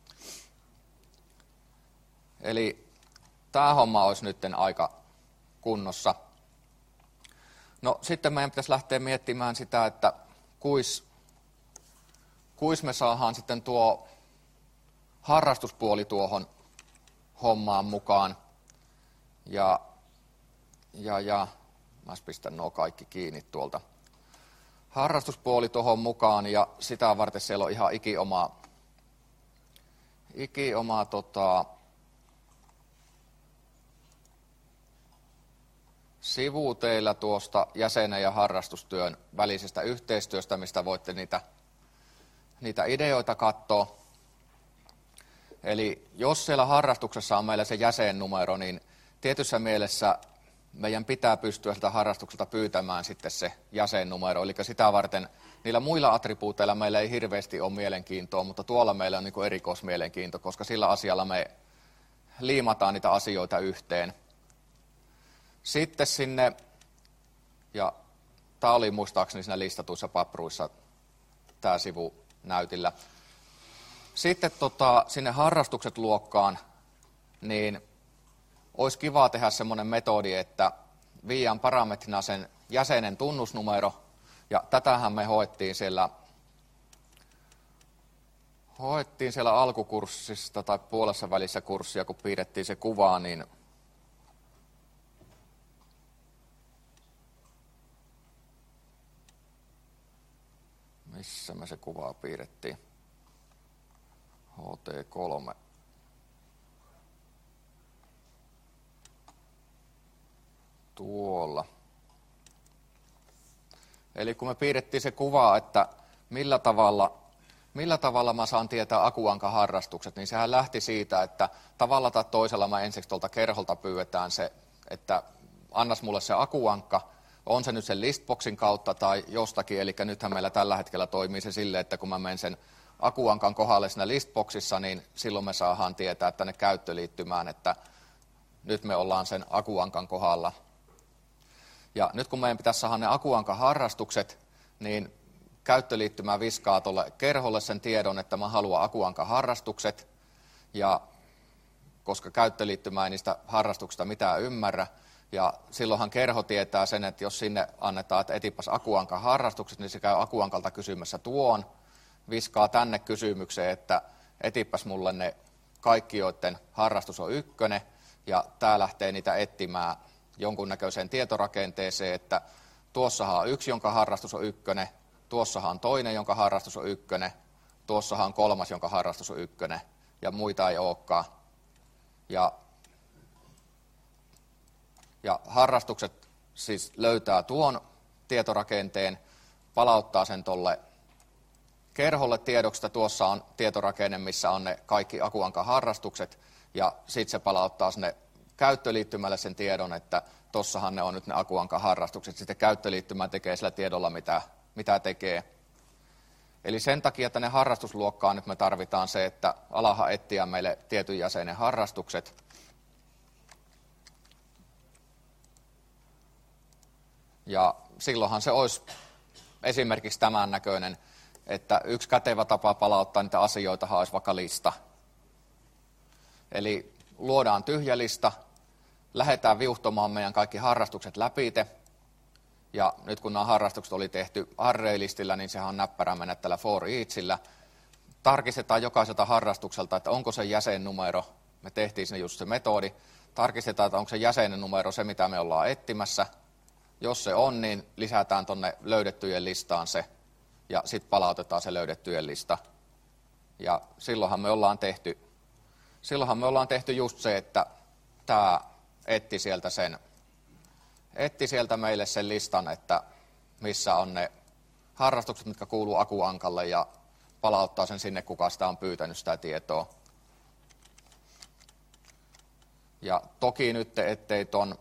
Eli tämä homma olisi nyt aika kunnossa. No sitten meidän pitäisi lähteä miettimään sitä, että kuis, kuis me saadaan sitten tuo harrastuspuoli tuohon hommaan mukaan. Ja, ja, ja mä pistän nuo kaikki kiinni tuolta. Harrastuspuoli tuohon mukaan, ja sitä varten siellä on ihan ikioma, ikioma tota, sivu teillä tuosta jäsenen ja harrastustyön välisestä yhteistyöstä, mistä voitte niitä, niitä ideoita katsoa. Eli jos siellä harrastuksessa on meillä se jäsennumero, niin tietyssä mielessä meidän pitää pystyä sieltä harrastukselta pyytämään sitten se jäsennumero. Eli sitä varten niillä muilla attribuuteilla meillä ei hirveästi ole mielenkiintoa, mutta tuolla meillä on niin kuin erikoismielenkiinto, koska sillä asialla me liimataan niitä asioita yhteen. Sitten sinne, ja tämä oli muistaakseni siinä listatuissa papruissa tämä sivu näytillä. Sitten tota, sinne harrastukset luokkaan, niin olisi kiva tehdä semmoinen metodi, että viian parametrina sen jäsenen tunnusnumero, ja tätähän me hoettiin siellä, hoettiin siellä alkukurssista tai puolessa välissä kurssia, kun piirrettiin se kuva, niin missä me se kuvaa piirrettiin? H T kolme. Tuolla. Eli kun me piirrettiin se kuva, että millä tavalla, millä tavalla mä saan tietää Akuankan harrastukset, niin sehän lähti siitä, että tavalla tai toisella mä ensiksi tuolta kerholta pyydetään se, että annas mulle se Akuankka, on se nyt sen listboxin kautta tai jostakin, eli nythän meillä tällä hetkellä toimii se silleen, että kun mä menen sen Akuankan kohdalle siinä listboxissa, niin silloin me saadaan tietää tänne käyttöliittymään, että nyt me ollaan sen Akuankan kohdalla. Ja nyt kun meidän pitäisi saada ne Akuankan harrastukset, niin käyttöliittymä viskaa tuolle kerholle sen tiedon, että mä haluan Akuankan harrastukset, ja koska käyttöliittymä ei niistä harrastuksista mitään ymmärrä, ja silloinhan kerho tietää sen, että jos sinne annetaan, että etipas Akuankan harrastukset, niin se käy Akuankalta kysymässä tuon, viskaa tänne kysymykseen, että etipäs mulle ne kaikki, joiden harrastus on ykkönen, ja tämä lähtee niitä etsimään jonkunnäköiseen tietorakenteeseen, että tuossahan on yksi, jonka harrastus on ykkönen, tuossahan on toinen, jonka harrastus on ykkönen, tuossahan on kolmas, jonka harrastus on ykkönen, ja muita ei olekaan. Ja, ja harrastukset siis löytää tuon tietorakenteen, palauttaa sen tuolle kerholle tiedoksi, että tuossa on tietorakenne, missä on ne kaikki Akuankan harrastukset, ja sitten se palauttaa sinne käyttöliittymälle sen tiedon, että tossahan ne on nyt ne Akuankan harrastukset. Sitten käyttöliittymä tekee sillä tiedolla, mitä, mitä tekee. Eli sen takia, että ne harrastusluokkaan nyt me tarvitaan se, että alahan etsiä meille tietyn jäsenen harrastukset. Ja silloinhan se olisi esimerkiksi tämän näköinen, että yksi kätevä tapa palauttaa niitä asioita olisi vaikka lista. Eli luodaan tyhjä lista, lähdetään viuhtomaan meidän kaikki harrastukset läpite. Ja nyt kun nämä harrastukset oli tehty array-listillä, niin sehän on näppärä mennä tällä for eachillä. Tarkistetaan jokaiselta harrastukselta, että onko se jäsennumero. Me tehtiin sinne just se metodi. Tarkistetaan, että onko se jäsenen numero se, mitä me ollaan etsimässä. Jos se on, niin lisätään tuonne löydettyjen listaan se. Ja sitten palautetaan se löydettyjen lista. Ja silloinhan me ollaan tehty, silloinhan me ollaan tehty just se, että tämä etti sieltä, sen, etti sieltä meille sen listan, että missä on ne harrastukset, mitkä kuuluu Akuankalle, ja palauttaa sen sinne, kuka sitä on pyytänyt sitä tietoa. Ja toki nyt, ettei ton,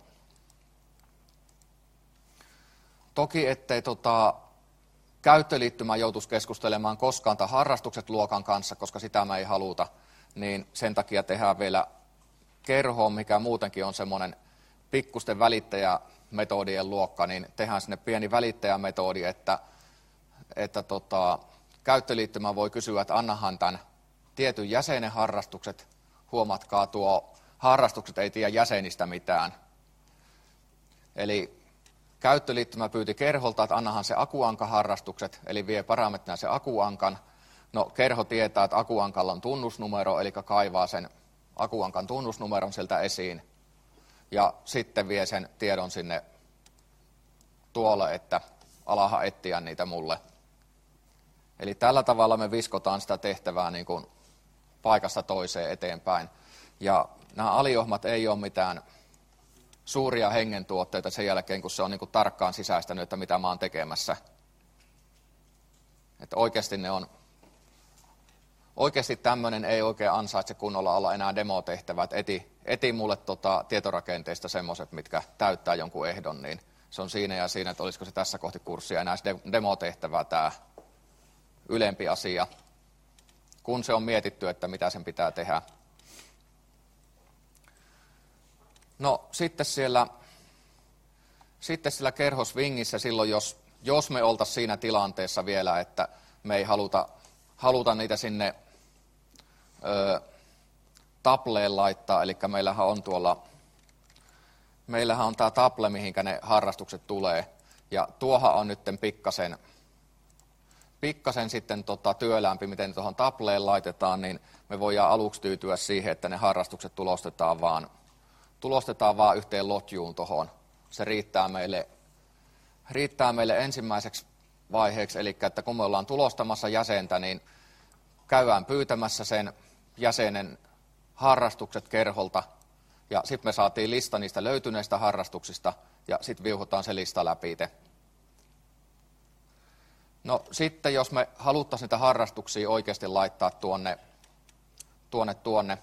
toki ettei tota, käyttöliittymä joutuisi keskustelemaan koskaan tai harrastukset luokan kanssa, koska sitä me ei haluta, niin sen takia tehdään vielä kerho, mikä muutenkin on semmoinen pikkusten välittäjämetodien luokka, niin tehdään sinne pieni välittäjämetodi, että, että tota, käyttöliittymä voi kysyä, että annahan tämän tietyn jäsenen harrastukset. Huomatkaa, tuo harrastukset ei tiedä jäsenistä mitään. Eli käyttöliittymä pyyti kerholta, että annahan se Akuanka-harrastukset, eli vie parametrina se Akuankan. No, kerho tietää, että Akuankalla on tunnusnumero, eli kaivaa sen Akuankan tunnusnumeron sieltä esiin. Ja sitten vie sen tiedon sinne tuolle, että alaha etsiä niitä mulle. Eli tällä tavalla me viskotaan sitä tehtävää niin kuin paikasta toiseen eteenpäin. Ja nämä aliohmat ei ole mitään suuria hengentuotteita sen jälkeen, kun se on niin kuin tarkkaan sisäistänyt, että mitä mä oon tekemässä. Että oikeasti ne on, oikeasti tämmöinen ei oikein ansaitse kunnolla olla enää demotehtävät. Eti, eti mulle tota tietorakenteista semmoiset, mitkä täyttää jonkun ehdon, niin se on siinä ja siinä, että olisiko se tässä kohti kurssia enää se demotehtävää tämä ylempi asia, kun se on mietitty, että mitä sen pitää tehdä. No sitten siellä, sitten siellä kerhosvingissä silloin, jos, jos me oltaisiin siinä tilanteessa vielä, että me ei haluta, haluta niitä sinne ö, tableen laittaa, eli meillähän on tuolla, meillähän on tämä table, mihinkä ne harrastukset tulee, ja tuohan on nyt pikkasen, pikkasen sitten tota työlämpi, miten ne tuohon tableen laitetaan, niin me voidaan aluksi tyytyä siihen, että ne harrastukset tulostetaan vaan, tulostetaan vaan yhteen lotjuun tuohon. Se riittää meille, riittää meille ensimmäiseksi vaiheeksi, eli että kun me ollaan tulostamassa jäsentä, niin käydään pyytämässä sen jäsenen harrastukset kerholta, ja sitten me saatiin lista niistä löytyneistä harrastuksista, ja sitten viuhutaan se lista läpi. No sitten, jos me haluttaisiin niitä harrastuksia oikeasti laittaa tuonne, tuonne, tuonne,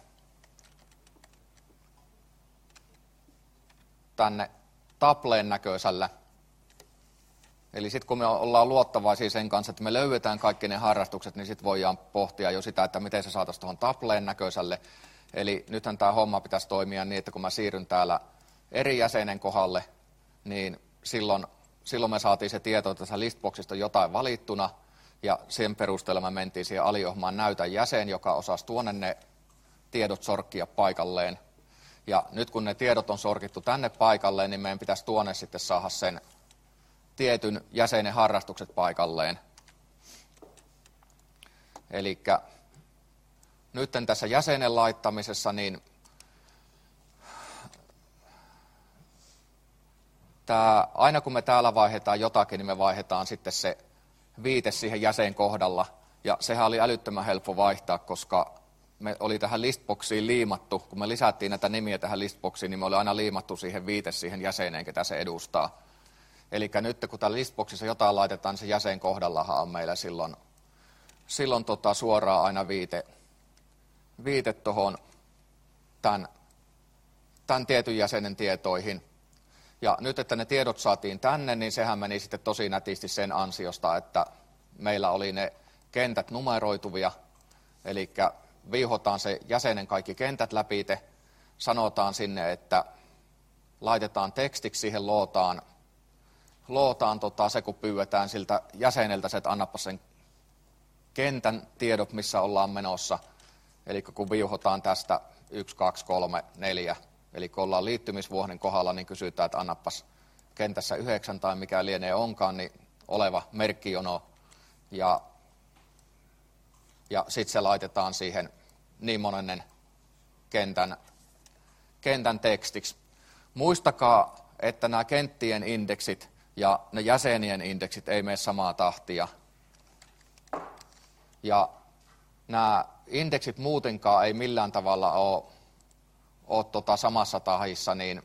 tänne tableen näköisellä, eli sitten kun me ollaan luottavaisia sen kanssa, että me löydetään kaikki ne harrastukset, niin sitten voidaan pohtia jo sitä, että miten se saataisiin tuohon tableen näköiselle. Eli nythän tämä homma pitäisi toimia niin, että kun mä siirryn täällä eri jäsenen kohdalle, niin silloin, silloin me saatiin se tieto, että tässä listboxista on jotain valittuna, ja sen perusteella me mentiin siihen aliohmaan näytä jäsen, joka osasi tuonne ne tiedot sorkkia paikalleen. Ja nyt kun ne tiedot on sorkittu tänne paikalleen, niin meidän pitäisi tuonne sitten saada sen tietyn jäsenen harrastukset paikalleen. Eli nyt tässä jäsenen laittamisessa, niin tää, aina kun me täällä vaihdetaan jotakin, niin me vaihdetaan sitten se viite siihen jäsen kohdalla. Ja sehän oli älyttömän helppo vaihtaa, koska me oli tähän listboxiin liimattu, kun me lisättiin näitä nimiä tähän listboxiin, niin me oli aina liimattu siihen viite siihen jäseneen, ketä se edustaa. Eli nyt kun täällä listboxissa jotain laitetaan, niin se jäsen kohdallahan on meillä silloin, silloin tota suoraan aina viite, viite tuohon tämän, tämän tietyn jäsenen tietoihin. Ja nyt, että ne tiedot saatiin tänne, niin sehän meni sitten tosi nätisti sen ansiosta, että meillä oli ne kentät numeroituvia, eli viihotaan se jäsenen kaikki kentät läpi, sanotaan sinne, että laitetaan tekstiksi siihen lootaan, lootaan tota, se, kun pyydetään siltä jäseneltä se, että annapa sen kentän tiedot, missä ollaan menossa. Eli kun viuhotaan tästä yksi, kaksi, kolme, neljä, eli kun ollaan liittymisvuoden kohdalla, niin kysytään, että annapas kentässä yhdeksän tai mikä lienee onkaan, niin oleva merkkijono. Ja, ja sitten se laitetaan siihen niin monennen kentän, kentän tekstiksi. Muistakaa, että nämä kenttien indeksit ja ne jäsenien indeksit ei mene samaa tahtia. Ja nämä indeksit muutenkaan ei millään tavalla ole, ole tota samassa tahdissa, niin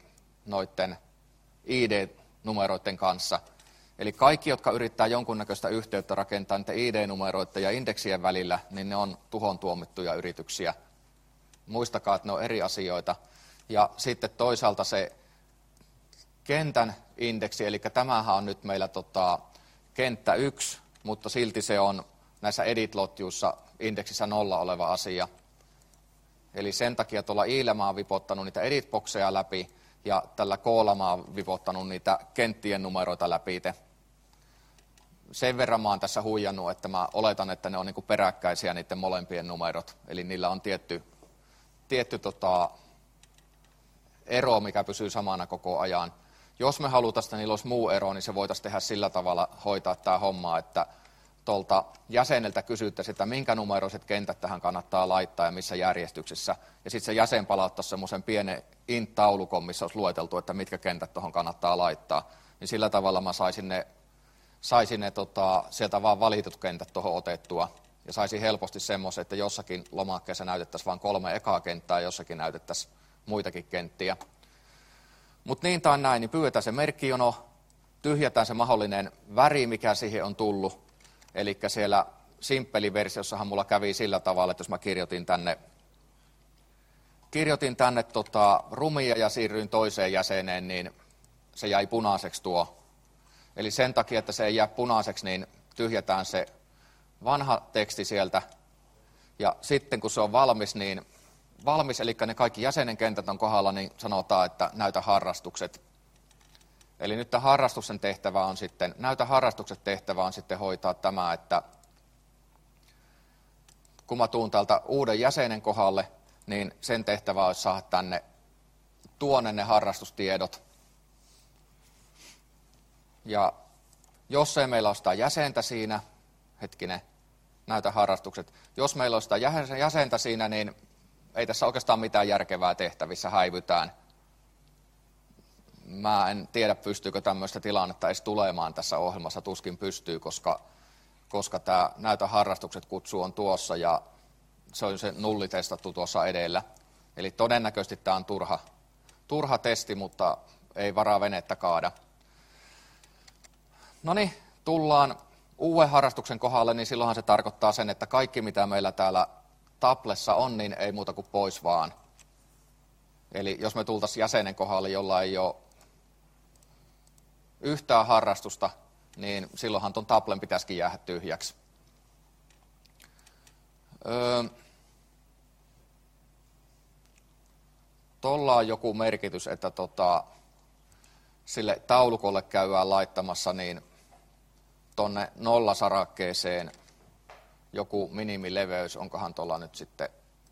noiden I D-numeroiden kanssa. Eli kaikki, jotka yrittää jonkunnäköistä yhteyttä rakentaa niiden I D-numeroiden ja indeksien välillä, niin ne on tuhon tuomittuja yrityksiä. Muistakaa, että ne on eri asioita. Ja sitten toisaalta se kentän indeksi, eli tämähän on nyt meillä tota, kenttä yksi, mutta silti se on näissä edit-lotjuissa indeksissä nolla oleva asia. Eli sen takia tuolla I-llä mä oon vipottanut niitä edit-bokseja läpi, ja tällä K-lla mä oon vipottanut niitä kenttien numeroita läpi. Sen verran mä oon tässä huijannut, että mä oletan, että ne on niinku peräkkäisiä niiden molempien numerot. Eli niillä on tietty, tietty tota, ero, mikä pysyy samana koko ajan. Jos me halutaan, että niillä olisi muu ero, niin se voitaisiin tehdä sillä tavalla hoitaa tämä homma, että tuolta jäseneltä kysyttäisiin, että minkä numeroiset kentät tähän kannattaa laittaa ja missä järjestyksessä. Ja sitten se jäsen palauttaisi semmoisen pienen int-taulukon, missä olisi lueteltu, että mitkä kentät tuohon kannattaa laittaa. Niin sillä tavalla mä saisin ne, saisin ne tota, sieltä vaan valitut kentät tuohon otettua. Ja saisin helposti semmoisen, että jossakin lomakkeessa näytettäisiin vain kolme ekaa kenttää ja jossakin näytettäisiin muitakin kenttiä. Mutta niin tai näin, niin pyydetään se merkkijono, tyhjätään se mahdollinen väri, mikä siihen on tullut. Eli siellä simppeliversiossahan mulla kävi sillä tavalla, että jos mä kirjoitin tänne, kirjoitin tänne tota, rumia ja siirryin toiseen jäseneen, niin se jäi punaiseksi tuo. Eli sen takia, että se ei jää punaiseksi, niin tyhjätään se vanha teksti sieltä. Ja sitten kun se on valmis, niin valmis, eli ne kaikki jäsenen kentät on kohdalla, niin sanotaan, että näytä harrastukset. Eli nyt tämä harrastuksen tehtävä on sitten, näytä harrastukset tehtävä on sitten hoitaa tämä, että kun mä tuun täältä uuden jäsenen kohdalle, niin sen tehtävä olisi saada tänne tuonne ne harrastustiedot. Ja jos ei meillä ole sitä jäsentä siinä, hetkinen, näytä harrastukset, jos meillä on sitä jäsentä siinä, niin ei tässä oikeastaan mitään järkevää tehtävissä, häivytään. Mä en tiedä, pystyykö tämmöistä tilannetta edes tulemaan tässä ohjelmassa, tuskin pystyy, koska, koska tämä näytä harrastukset kutsu on tuossa ja se on se nulli testattu tuossa edellä. Eli todennäköisesti tämä on turha, turha testi, mutta ei varaa venettä kaada. No niin, tullaan uuden harrastuksen kohdalle, niin silloinhan se tarkoittaa sen, että kaikki mitä meillä täällä tablessa on, niin ei muuta kuin pois vaan. Eli jos me tultaisiin jäsenen kohdalle, jolla ei ole yhtään harrastusta, niin silloinhan tuon tablen pitäisikin jäädä tyhjäksi. Öö, Tuolla on joku merkitys, että tota, sille taulukolle käydään laittamassa niin tuonne nollasarakkeeseen joku minimileveys, onkohan tuolla nyt sitten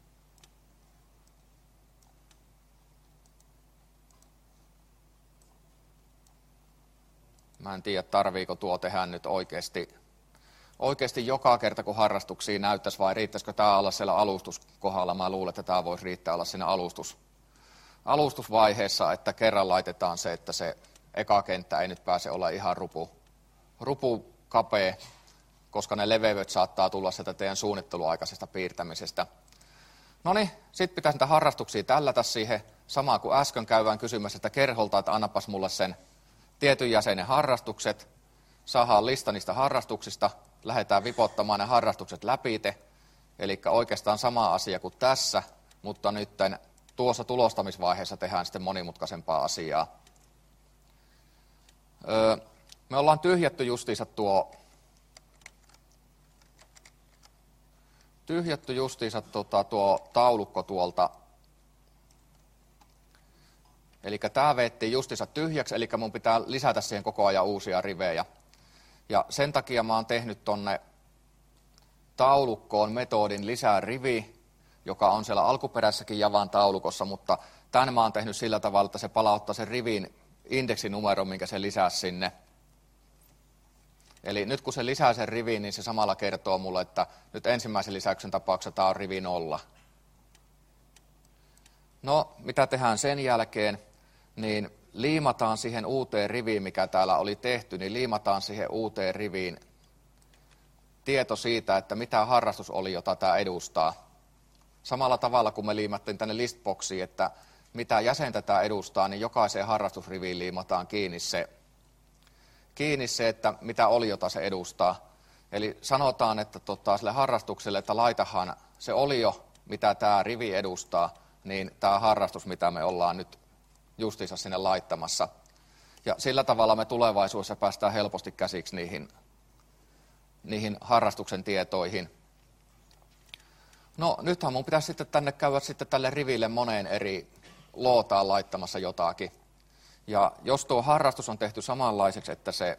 mä en tiedä, tarviiko tuo tehdä nyt oikeasti, oikeasti joka kerta, kun harrastuksia näyttäisi, vai riittäisikö tämä olla siellä alustuskohdalla. Mä luulen, että tämä voisi riittää olla siinä alustus, alustusvaiheessa, että kerran laitetaan se, että se eka kenttä ei nyt pääse olla ihan rupu, rupu kapea, koska ne leveydet saattaa tulla sieltä teidän suunnitteluaikaisesta piirtämisestä. No niin, sitten pitäisi niitä harrastuksia tällätä siihen, samaa kuin äsken käydään kysymässä, että kerholta, että annapas mulle sen tietyn jäsenen harrastukset, saadaan lista niistä harrastuksista, lähdetään vipottamaan ne harrastukset läpite, eli oikeastaan sama asia kuin tässä, mutta nyt tuossa tulostamisvaiheessa tehdään sitten monimutkaisempaa asiaa. Öö, me ollaan tyhjätty justiinsa tuo, tyhjätty justiinsa tuota, tuo taulukko tuolta. Eli tämä veettiin justiinsa tyhjäksi, eli mun pitää lisätä siihen koko ajan uusia rivejä. Ja sen takia mä oon tehnyt tonne taulukkoon metodin lisää rivi, joka on siellä alkuperäisessäkin Javan taulukossa, mutta tämän mä oon tehnyt sillä tavalla, että se palauttaa sen rivin indeksinumeron, minkä se lisää sinne. Eli nyt kun se lisää sen riviin, niin se samalla kertoo mulle, että nyt ensimmäisen lisäyksen tapauksessa tämä on rivi nolla. No, mitä tehdään sen jälkeen, niin liimataan siihen uuteen riviin, mikä täällä oli tehty, niin liimataan siihen uuteen riviin tieto siitä, että mitä harrastus oli, jota tämä edustaa. Samalla tavalla kuin me liimattiin tänne listboxiin, että mitä jäsen tätä edustaa, niin jokaiseen harrastusriviin liimataan kiinni se, kiinni se että mitä oliota se edustaa. Eli sanotaan, että tota, sille harrastukselle, että laitahan se olio, mitä tämä rivi edustaa, niin tämä harrastus, mitä me ollaan nyt justiinsa sinne laittamassa. Ja sillä tavalla me tulevaisuudessa päästään helposti käsiksi niihin, niihin harrastuksen tietoihin. No nythän mun pitäisi sitten tänne käydä sitten tälle riville moneen eri lootaan laittamassa jotakin. Ja jos tuo harrastus on tehty samanlaiseksi, että se,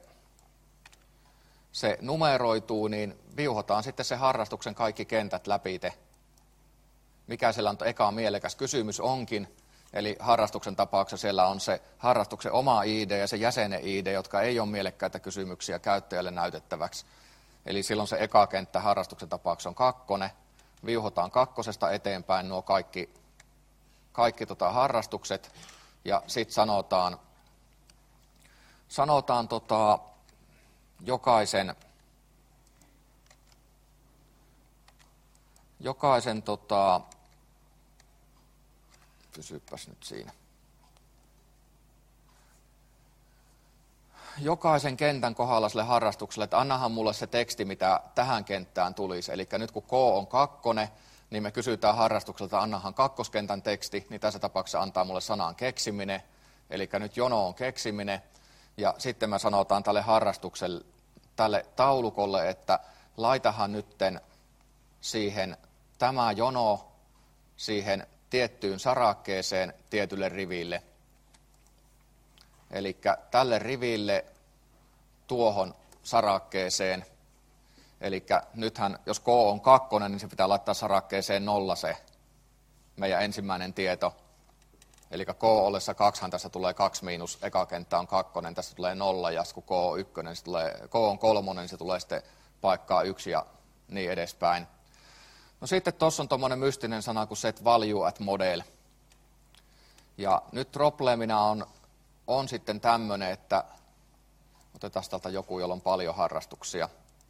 se numeroituu, niin viuhotaan sitten se harrastuksen kaikki kentät läpite. Mikä siellä on eka mielekäs kysymys onkin. Eli harrastuksen tapauksessa siellä on se harrastuksen oma I D ja se jäsenen I D, jotka ei ole mielekkäitä kysymyksiä käyttäjälle näytettäväksi. Eli silloin se eka kenttä harrastuksen tapauksessa on kakkonen. Viuhotaan kakkosesta eteenpäin nuo kaikki, kaikki tota harrastukset ja sitten sanotaan, sanotaan tota jokaisen, jokaisen tota, pysypäs nyt siinä. Jokaisen kentän kohdalla sille harrastukselle, että annahan mulle se teksti, mitä tähän kenttään tulisi. Eli nyt kun K on kakkonen, niin me kysytään harrastukselta, annahan kakkoskentän teksti, niin tässä tapauksessa antaa mulle sanan keksiminen. Eli nyt jono on keksiminen. Ja sitten me sanotaan tälle harrastukselle, tälle taulukolle, että laitahan nytten siihen tämä jono siihen tiettyyn sarakkeeseen tietylle riville. Eli tälle riville tuohon sarakkeeseen. Eli nythän, jos K on kakkonen, niin se pitää laittaa sarakkeeseen nolla se meidän ensimmäinen tieto. Eli K ollessa kaksihan tässä tulee kaksi miinus, eka kenttä on kakkonen, tässä tulee nolla, ja kun K on ykkönen, se tulee, K on kolmonen, niin se tulee sitten paikkaa yksi ja niin edespäin. No sitten tuossa on tuommoinen mystinen sana kuin set value at model. Ja nyt probleemina on, on sitten tämmöinen, että otetaan täältä joku, jolla on paljon harrastuksia.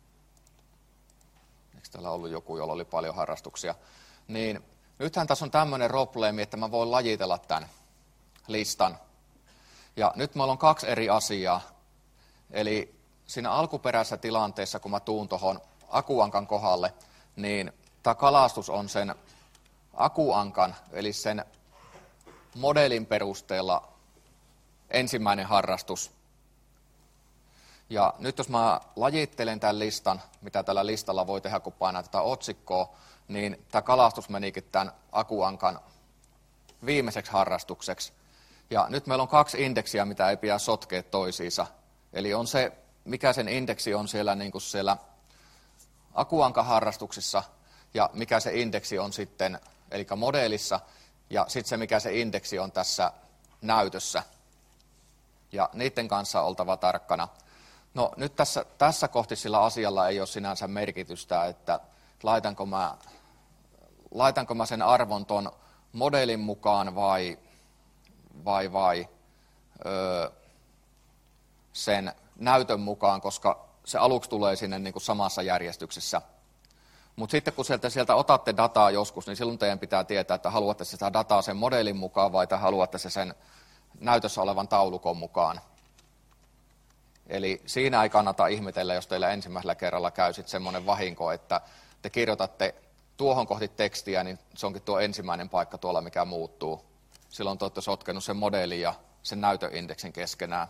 Eikö täällä ollut joku, jolla oli paljon harrastuksia? Niin nythän tässä on tämmöinen probleemi, että mä voin lajitella tämän listan. Ja nyt meillä on kaksi eri asiaa. Eli siinä alkuperäisessä tilanteessa, kun mä tuun tuohon akuankan kohdalle, niin tämä kalastus on sen akuankan, eli sen modelin perusteella ensimmäinen harrastus. Ja nyt jos mä lajittelen tämän listan, mitä tällä listalla voi tehdä, kun painaa tätä otsikkoa, niin tämä kalastus menikin tämän akuankan viimeiseksi harrastukseksi. Ja nyt meillä on kaksi indeksiä, mitä ei pidä sotkea toisiinsa. Eli on se, mikä sen indeksi on siellä, niin kuin siellä akuankan harrastuksissa, ja mikä se indeksi on sitten, eli modelissa, ja sitten se, mikä se indeksi on tässä näytössä. Ja niiden kanssa on oltava tarkkana. No nyt tässä, tässä kohti sillä asialla ei ole sinänsä merkitystä, että laitanko mä, laitanko mä sen arvon ton modelin mukaan vai, vai, vai öö, sen näytön mukaan, koska se aluksi tulee sinne niin kuin samassa järjestyksessä. Mutta sitten kun sieltä, sieltä otatte dataa joskus, niin silloin teidän pitää tietää, että haluatte sitä dataa sen modelin mukaan vai että haluatte se sen näytössä olevan taulukon mukaan. Eli siinä ei kannata ihmetellä, jos teillä ensimmäisellä kerralla käy sitten semmoinen vahinko, että te kirjoitatte tuohon kohti tekstiä, niin se onkin tuo ensimmäinen paikka tuolla, mikä muuttuu. Silloin te olette sotkenut sen modelin ja sen näytöindeksin keskenään.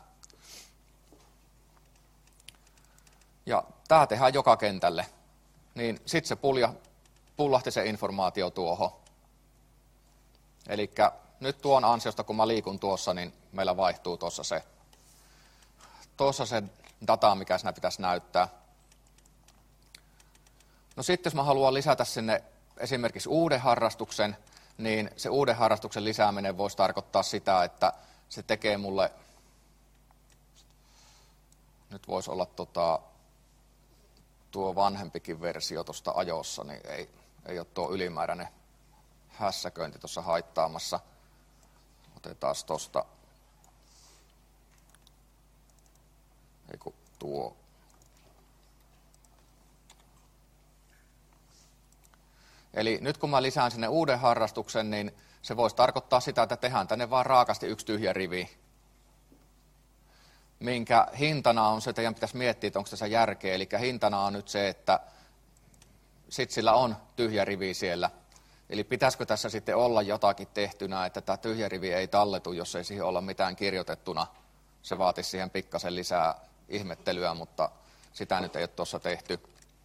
Ja tämä tehdään joka kentälle. Niin sitten se pulja, pullahti se informaatio tuohon. Eli nyt tuon ansiosta, kun mä liikun tuossa, niin meillä vaihtuu tuossa se, tuossa se data, mikä siinä pitäisi näyttää. No sitten jos mä haluan lisätä sinne esimerkiksi uuden harrastuksen, niin se uuden harrastuksen lisääminen voisi tarkoittaa sitä, että se tekee mulle, nyt voisi olla tota, tuo vanhempikin versio tuosta ajossa, niin ei, ei ole tuo ylimääräinen hässäköinti tuossa haittaamassa. Otetaan tuosta, ei kun tuo. Eli nyt kun mä lisään sinne uuden harrastuksen, niin se voisi tarkoittaa sitä, että tehdään tänne vaan raakasti yksi tyhjä rivi, minkä hintana on se, teidän pitäisi miettiä, että onko tässä järkeä. Eli hintana on nyt se, että sit sillä on tyhjä rivi siellä. Eli pitäisikö tässä sitten olla jotakin tehtynä, että tämä tyhjä rivi ei talletu, jos ei siihen olla mitään kirjoitettuna. Se vaatisi siihen pikkasen lisää ihmettelyä, mutta sitä nyt ei ole tuossa tehty.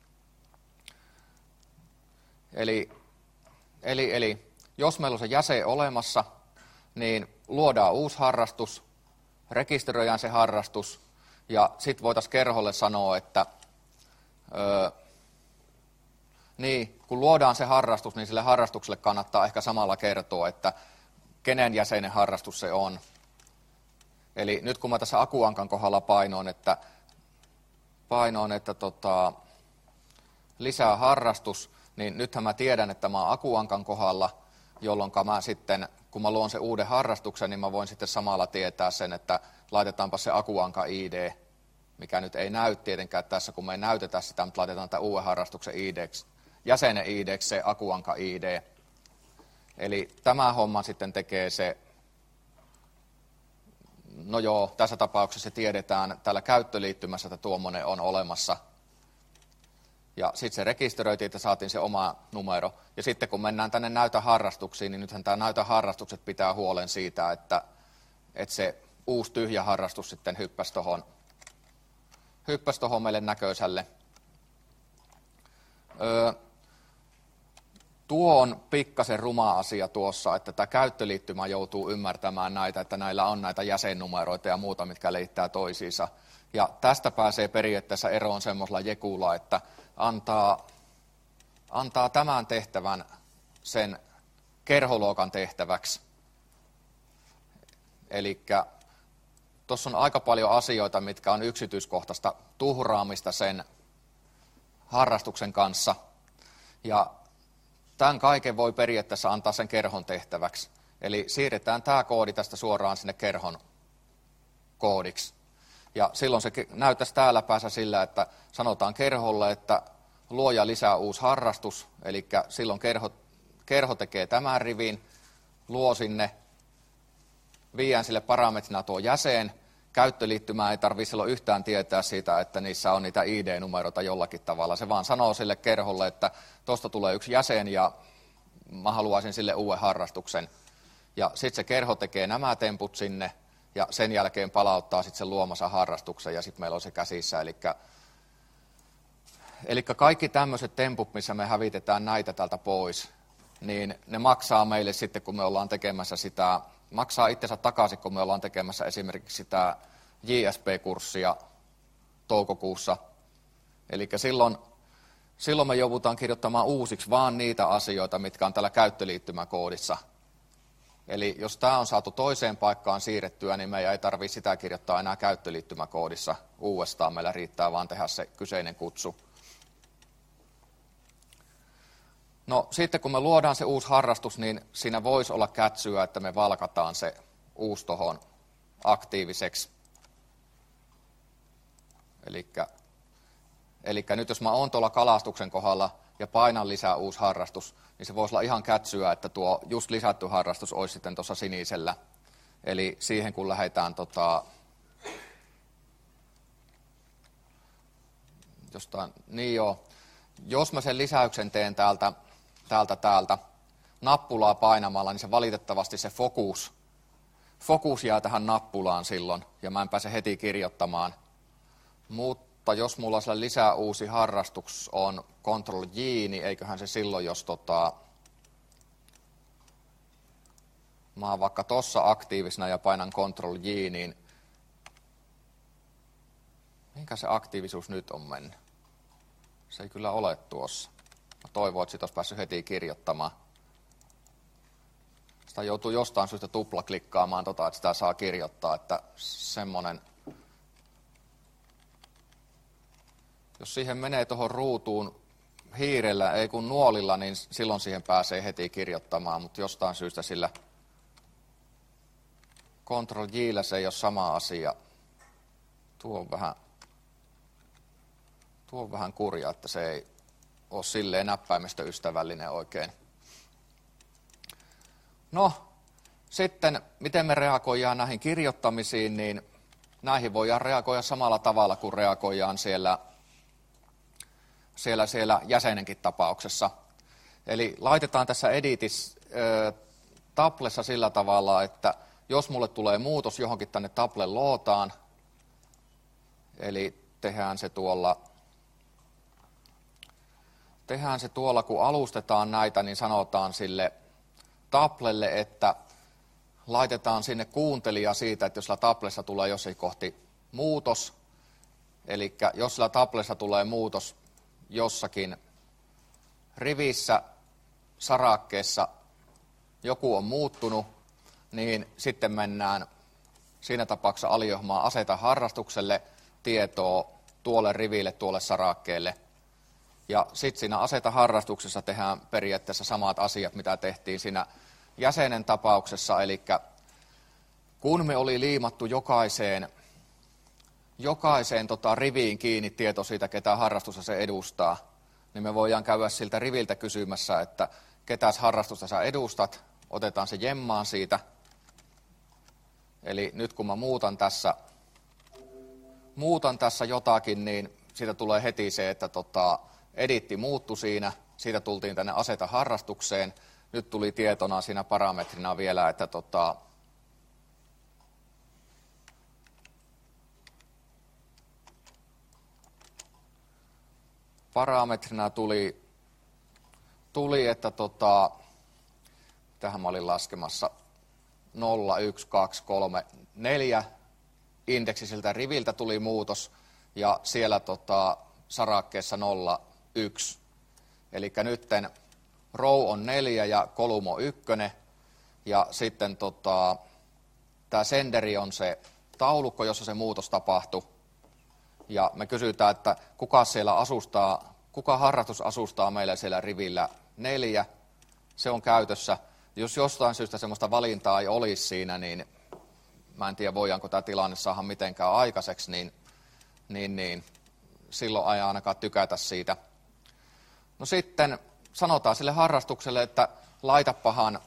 Eli, eli, eli jos meillä on se jäsen olemassa, niin luodaan uusi harrastus, rekisteröidään se harrastus ja sitten voitaisiin kerholle sanoa, että öö, niin, kun luodaan se harrastus, niin sille harrastukselle kannattaa ehkä samalla kertoa, että kenen jäsenen harrastus se on. Eli nyt kun mä tässä Akuankan kohdalla painoin, että, painoin, että tota, lisää harrastus, niin nythän mä tiedän, että mä oon Akuankan kohdalla, jolloin mä sitten, kun mä luon sen uuden harrastuksen, niin mä voin sitten samalla tietää sen, että laitetaanpa se Akuanka I D, mikä nyt ei näy tietenkään tässä, kun me ei näytetä sitä, mutta laitetaan tämän uuden harrastuksen I D:ksi, jäsenen I D:ksi se Akuanka I D. Eli tämä homma sitten tekee se, no joo, tässä tapauksessa tiedetään täällä käyttöliittymässä, että tuommoinen on olemassa. Ja sitten se rekisteröitiin, että saatiin se oma numero. Ja sitten kun mennään tänne näytä harrastuksiin, niin nythän tämä näytä harrastukset pitää huolen siitä, että, että se uusi tyhjä harrastus sitten hyppäsi tuohon hyppäsi tuohon meille näköiselle. Öö, tuo on pikkasen ruma asia tuossa, että tämä käyttöliittymä joutuu ymmärtämään näitä, että näillä on näitä jäsennumeroita ja muuta, mitkä liittää toisiinsa. Ja tästä pääsee periaatteessa eroon semmoisella jekulla, että antaa, antaa tämän tehtävän sen kerholuokan tehtäväksi. Eli tuossa on aika paljon asioita, mitkä on yksityiskohtaista tuhraamista sen harrastuksen kanssa. Ja tämän kaiken voi periaatteessa antaa sen kerhon tehtäväksi. Eli siirretään tämä koodi tästä suoraan sinne kerhon koodiksi. Ja silloin se näyttäisi täällä päässä sillä, että sanotaan kerholle, että luoja lisää uusi harrastus. Eli silloin kerho, kerho tekee tämän rivin, luo sinne, viiään sille parametrina tuo jäsen. Käyttöliittymää ei tarvitse silloin yhtään tietää siitä, että niissä on niitä I D-numeroita jollakin tavalla. Se vaan sanoo sille kerholle, että tuosta tulee yksi jäsen ja mä haluaisin sille uuden harrastuksen. Ja sitten se kerho tekee nämä temput sinne ja sen jälkeen palauttaa sitten sen luomassa harrastuksen ja sitten meillä on se käsissä. Elikkä, elikkä kaikki tämmöiset temput, missä me hävitetään näitä täältä pois, niin ne maksaa meille sitten, kun me ollaan tekemässä sitä, maksaa itsensä takaisin, kun me ollaan tekemässä esimerkiksi sitä J S P-kurssia toukokuussa. Eli silloin, silloin me joudutaan kirjoittamaan uusiksi vaan niitä asioita, mitkä on täällä käyttöliittymäkoodissa. Eli jos tämä on saatu toiseen paikkaan siirrettyä, niin meidän ei tarvitse sitä kirjoittaa enää käyttöliittymäkoodissa uudestaan. Meillä riittää vaan tehdä se kyseinen kutsu. No sitten kun me luodaan se uusi harrastus, niin siinä voisi olla kätsyä, että me valkataan se uusi tohon aktiiviseksi. Elikkä, elikkä nyt jos mä oon tuolla kalastuksen kohdalla ja painan lisää uusi harrastus, niin se voisi olla ihan kätsyä, että tuo just lisätty harrastus olisi sitten tuossa sinisellä. Eli siihen kun lähdetään tota, jostain, niin joo, jos mä sen lisäyksen teen täältä, täältä, täältä nappulaa painamalla, niin se valitettavasti se fokus, fokus jää tähän nappulaan silloin, ja mä en pääse heti kirjoittamaan. Mutta jos mulla siellä lisää uusi harrastus on Control J, niin eiköhän se silloin, jos tota, mä oon vaikka tossa aktiivisena ja painan Control J, niin minkä se aktiivisuus nyt on mennyt? Se ei kyllä ole tuossa. Mä toivon, että sit olisi päässyt heti kirjoittamaan. Sitä joutuu jostain syystä tuplaklikkaamaan, tota, että sitä saa kirjoittaa, että semmonen. Jos siihen menee tuohon ruutuun hiirellä, ei kun nuolilla, niin silloin siihen pääsee heti kirjoittamaan, mutta jostain syystä sillä Control J:llä se ei ole sama asia. Tuo on vähän, tuo on vähän kurja, että se ei ole silleen näppäimistöystävällinen oikein. No, sitten miten me reagoidaan näihin kirjoittamisiin, niin näihin voidaan reagoida samalla tavalla kuin reagoidaan siellä, siellä, siellä jäsenenkin tapauksessa. Eli laitetaan tässä editis äh, tablessa sillä tavalla, että jos mulle tulee muutos johonkin tänne tablen lootaan, eli tehdään se tuolla, tehdään se tuolla, kun alustetaan näitä, niin sanotaan sille tablelle, että laitetaan sinne kuuntelija siitä, että jos sillä tablessa tulee jossain kohti muutos, eli jos sillä tablessa tulee muutos jossakin rivissä, sarakkeessa, joku on muuttunut, niin sitten mennään siinä tapauksessa aliohmaan aseta harrastukselle tietoa tuolle riville, tuolle sarakkeelle. Ja sitten siinä aseta harrastuksessa tehdään periaatteessa samat asiat, mitä tehtiin siinä jäsenen tapauksessa, eli kun me oli liimattu jokaiseen, jokaiseen tota, riviin kiinni tieto siitä, ketä harrastusta se edustaa, niin me voidaan käydä siltä riviltä kysymässä, että ketäs harrastusta sä edustat, otetaan se jemmaan siitä. Eli nyt kun mä muutan tässä, muutan tässä jotakin, niin siitä tulee heti se, että tota, editti muuttui siinä, siitä tultiin tänne aseta harrastukseen. Nyt tuli tietona siinä parametrina vielä, että tota, parametrina tuli, tuli että tota, tähän mä olin laskemassa nolla, yksi, kaksi, kolme, neljä indeksisiltä riviltä tuli muutos ja siellä tota, sarakkeessa nolla, yksi. Eli nytten row on neljä ja column on ykkönen ja sitten tota, tämä senderi on se taulukko, jossa se muutos tapahtui. Ja me kysytään, että kuka siellä asustaa, kuka harrastus asustaa meillä siellä rivillä neljä, se on käytössä. Jos jostain syystä semmoista valintaa ei olisi siinä, niin mä en tiedä voidaanko tämä tilanne saada mitenkään aikaiseksi, niin, niin, niin silloin ei ainakaan tykätä siitä. No sitten sanotaan sille harrastukselle, että laitapahan,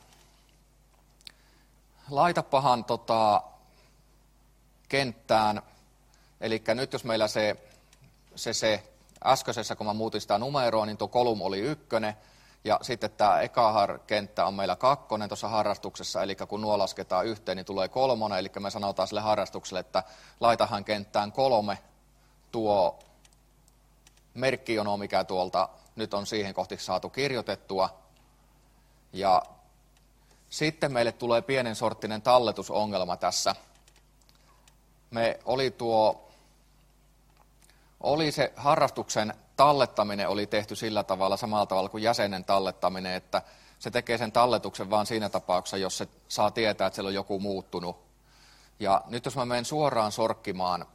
laitapahan tota, kenttään. Eli nyt jos meillä se, se, se äskeisessä, kun mä muutin sitä numeroa, niin tuo kolum oli ykkönen, ja sitten tämä ekahar-kenttä on meillä kakkonen tuossa harrastuksessa, eli kun nuo lasketaan yhteen, niin tulee kolmonen, eli me sanotaan sille harrastukselle, että laitahan kenttään kolme tuo merkkijono, mikä tuolta nyt on siihen kohti saatu kirjoitettua, ja sitten meille tulee pienen sorttinen talletusongelma tässä. Me oli tuo, oli se harrastuksen tallettaminen oli tehty sillä tavalla, samalla tavalla kuin jäsenen tallettaminen, että se tekee sen talletuksen vaan siinä tapauksessa, jos se saa tietää, että siellä on joku muuttunut. Ja nyt jos mä menen suoraan sorkkimaan,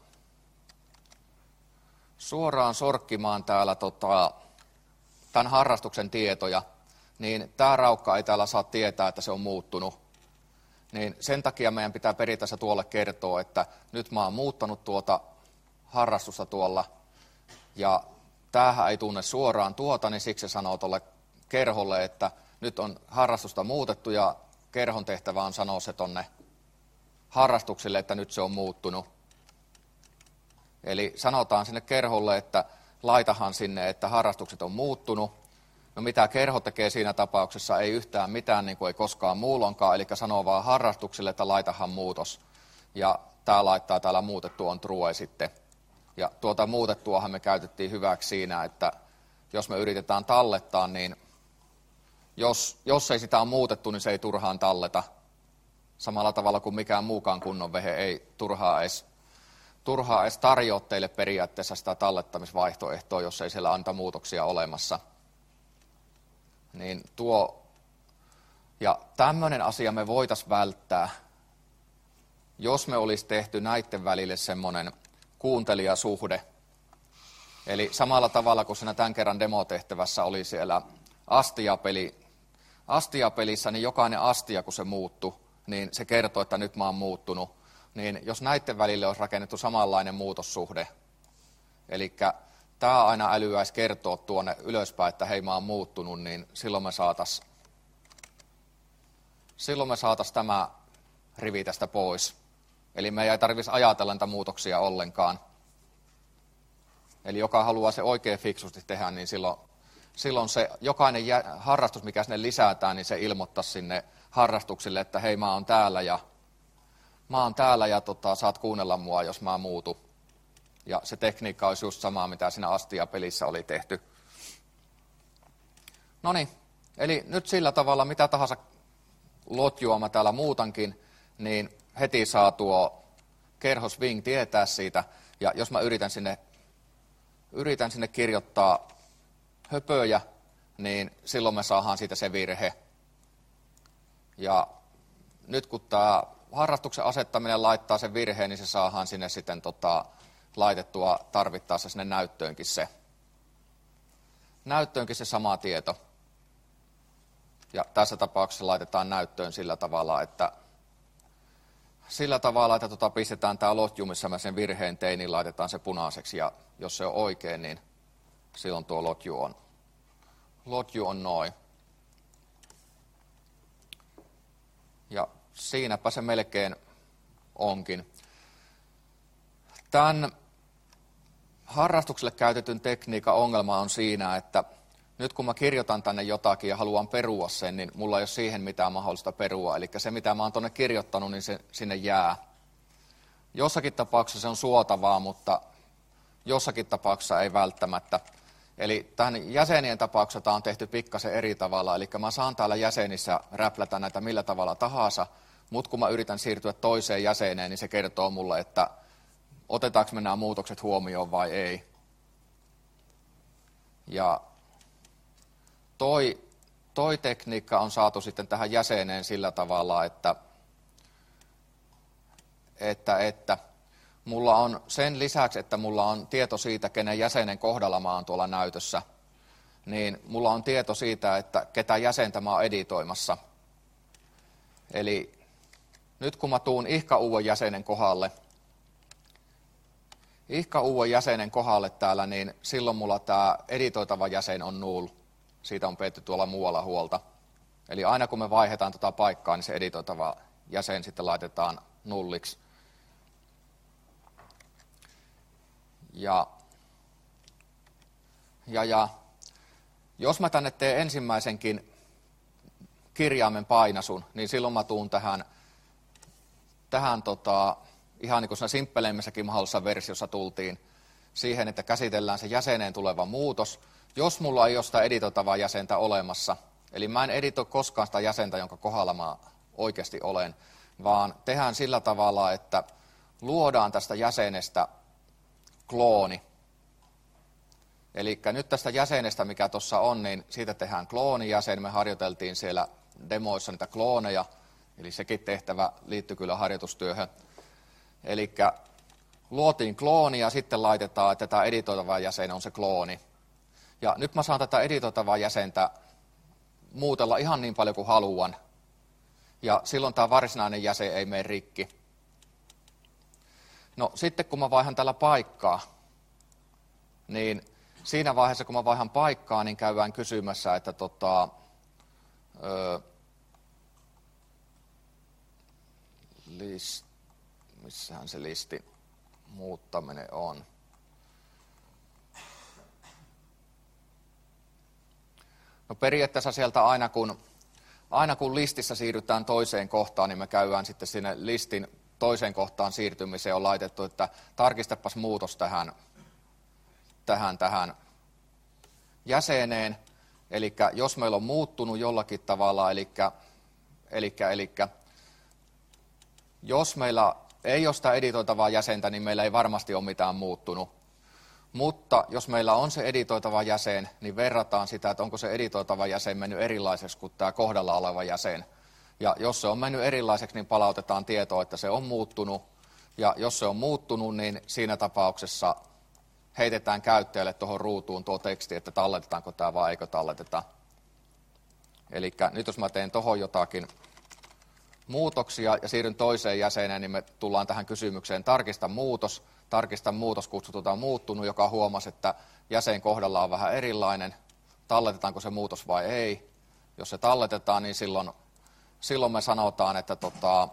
suoraan sorkkimaan täällä tota, tämän harrastuksen tietoja, niin tämä raukka ei täällä saa tietää, että se on muuttunut. Niin sen takia meidän pitää periaatteessa tuolle kertoa, että nyt mä oon muuttanut tuota harrastusta tuolla, ja tämähän ei tunne suoraan tuota, niin siksi se sanoo tuolle kerholle, että nyt on harrastusta muutettu, ja kerhon tehtävä on sanoa se tonne harrastuksille, että nyt se on muuttunut. Eli sanotaan sinne kerholle, että laitahan sinne, että harrastukset on muuttunut. No mitä kerho tekee siinä tapauksessa, ei yhtään mitään, niin kuin ei koskaan muulloinkaan, eli sanoo vaan harrastuksille, että laitahan muutos. Ja tämä laittaa täällä muutettu on true sitten. Ja tuota muutettuahan me käytettiin hyväksi siinä, että jos me yritetään tallettaa, niin jos, jos ei sitä ole muutettu, niin se ei turhaan talleta. Samalla tavalla kuin mikään muukaan kunnon vehe ei turhaan edes, turhaan edes tarjoa teille periaatteessa sitä tallettamisvaihtoehtoa, jos ei siellä anta muutoksia olemassa. Niin tuo, ja tämmöinen asia me voitaisiin välttää, jos me olisi tehty näiden välille semmoinen kuuntelijasuhde. Eli samalla tavalla kuin siinä tämän kerran demotehtävässä oli siellä astiapeli, astiapelissä, niin jokainen astia, kun se muuttui, niin se kertoo, että nyt mä oon muuttunut. Niin jos näiden välille olisi rakennettu samanlainen muutossuhde, eli tämä aina älyäisi kertoa tuonne ylöspäin, että hei mä oon muuttunut, niin silloin me saatais, silloin me saatais tämä rivi tästä pois. Eli me ei tarvitsisi ajatella niitä muutoksia ollenkaan. Eli joka haluaa se oikein fiksusti tehdä, niin silloin, silloin se jokainen harrastus, mikä sinne lisätään, niin se ilmoittaa sinne harrastuksille, että hei mä oon täällä ja, mä oon täällä ja tota, saat kuunnella mua, jos mä muutun. Ja se tekniikka olisi just samaa, mitä siinä Astia-pelissä oli tehty. No niin, eli nyt sillä tavalla, mitä tahansa lotjua mä täällä muutankin, niin heti saa tuo kerhos Wing tietää siitä. Ja jos mä yritän sinne, yritän sinne kirjoittaa höpöjä, niin silloin me saadaan siitä se virhe. Ja nyt kun tämä harrastuksen asettaminen laittaa sen virheen, niin se saadaan sinne sitten tota, laitettua tarvittaessa sinne näyttöönkin se. Näyttöönkin se sama tieto. Ja tässä tapauksessa laitetaan näyttöön sillä tavalla, että sillä tavalla, että tota pistetään tämä lotju, missä mä sen virheen tein, niin laitetaan se punaiseksi. Ja jos se on oikein, niin silloin tuo lotju on, lotju on noin. Ja siinäpä se melkein onkin. Tämän harrastukselle käytetyn tekniikan ongelma on siinä, että nyt kun mä kirjoitan tänne jotakin ja haluan perua sen, niin mulla ei ole siihen mitään mahdollista perua. Eli se, mitä mä oon tuonne kirjoittanut, niin se sinne jää. Jossakin tapauksessa se on suotavaa, mutta jossakin tapauksessa ei välttämättä. Eli tämän jäsenien tapauksessa tämä on tehty pikkasen eri tavalla. Eli mä saan täällä jäsenissä räplätä näitä millä tavalla tahansa, mutta kun mä yritän siirtyä toiseen jäseneen, niin se kertoo mulle, että otetaanko me nämä muutokset huomioon vai ei. Ja toi, toi tekniikka on saatu sitten tähän jäseneen sillä tavalla, että, että, että mulla on sen lisäksi, että mulla on tieto siitä, kenen jäsenen kohdalla mä oon tuolla näytössä, niin mulla on tieto siitä, että ketä jäsentä mä oon editoimassa. Eli nyt kun mä tuun ihka uuden jäsenen kohdalle, ihka uuden jäsenen kohdalle täällä, niin silloin mulla tämä editoitava jäsen on null. Siitä on pidetty tuolla muualla huolta. Eli aina kun me vaihdetaan tota paikkaa, niin se editoitava jäsen sitten laitetaan nulliksi. Ja, ja, ja jos mä tänne teen ensimmäisenkin kirjaimen painasun, niin silloin mä tuun tähän, tähän tota, ihan niin kuin siinä simppeleimmässäkin mahdollisessa versiossa tultiin siihen, että käsitellään se jäseneen tuleva muutos. Jos mulla ei ole sitä editoitavaa jäsentä olemassa, eli mä en editoi koskaan sitä jäsentä, jonka kohdalla mä oikeasti olen, vaan tehdään sillä tavalla, että luodaan tästä jäsenestä klooni. Eli nyt tästä jäsenestä, mikä tuossa on, niin siitä tehdään kloonijäsen. Me harjoiteltiin siellä demoissa niitä klooneja, eli sekin tehtävä liittyy kyllä harjoitustyöhön. Eli luotiin klooni ja sitten laitetaan, että tämä editoitava jäsen on se klooni. Ja nyt mä saan tätä editoitavaa jäsentä muutella ihan niin paljon kuin haluan. Ja silloin tämä varsinainen jäsen ei mene rikki. No sitten kun mä vaihan tällä paikkaa, niin siinä vaiheessa kun mä vaihan paikkaa, niin käydään kysymässä, että tota, ö, list, missähän se listin muuttaminen on. No periaatteessa sieltä aina kun, aina kun listissä siirrytään toiseen kohtaan, niin me käydään sitten sinne listin toiseen kohtaan siirtymiseen on laitettu, että tarkistapas muutos tähän, tähän, tähän jäseneen. Eli jos meillä on muuttunut jollakin tavalla, eli, eli, eli jos meillä ei ole sitä editoitavaa jäsentä, niin meillä ei varmasti ole mitään muuttunut. Mutta jos meillä on se editoitava jäsen, niin verrataan sitä, että onko se editoitava jäsen mennyt erilaiseksi kuin tämä kohdalla oleva jäsen. Ja jos se on mennyt erilaiseksi, niin palautetaan tietoa, että se on muuttunut. Ja jos se on muuttunut, niin siinä tapauksessa heitetään käyttäjälle tuohon ruutuun tuo teksti, että talletetaanko tämä vai eikö talleteta. Eli nyt jos mä teen tuohon jotakin muutoksia ja siirryn toiseen jäseneen, niin me tullaan tähän kysymykseen tarkista muutos. Tarkista muutos kutsutaan muuttunut, joka huomasi, että jäsen kohdalla on vähän erilainen. Talletetaanko se muutos vai ei? Jos se talletetaan, niin silloin, silloin me sanotaan, että tota,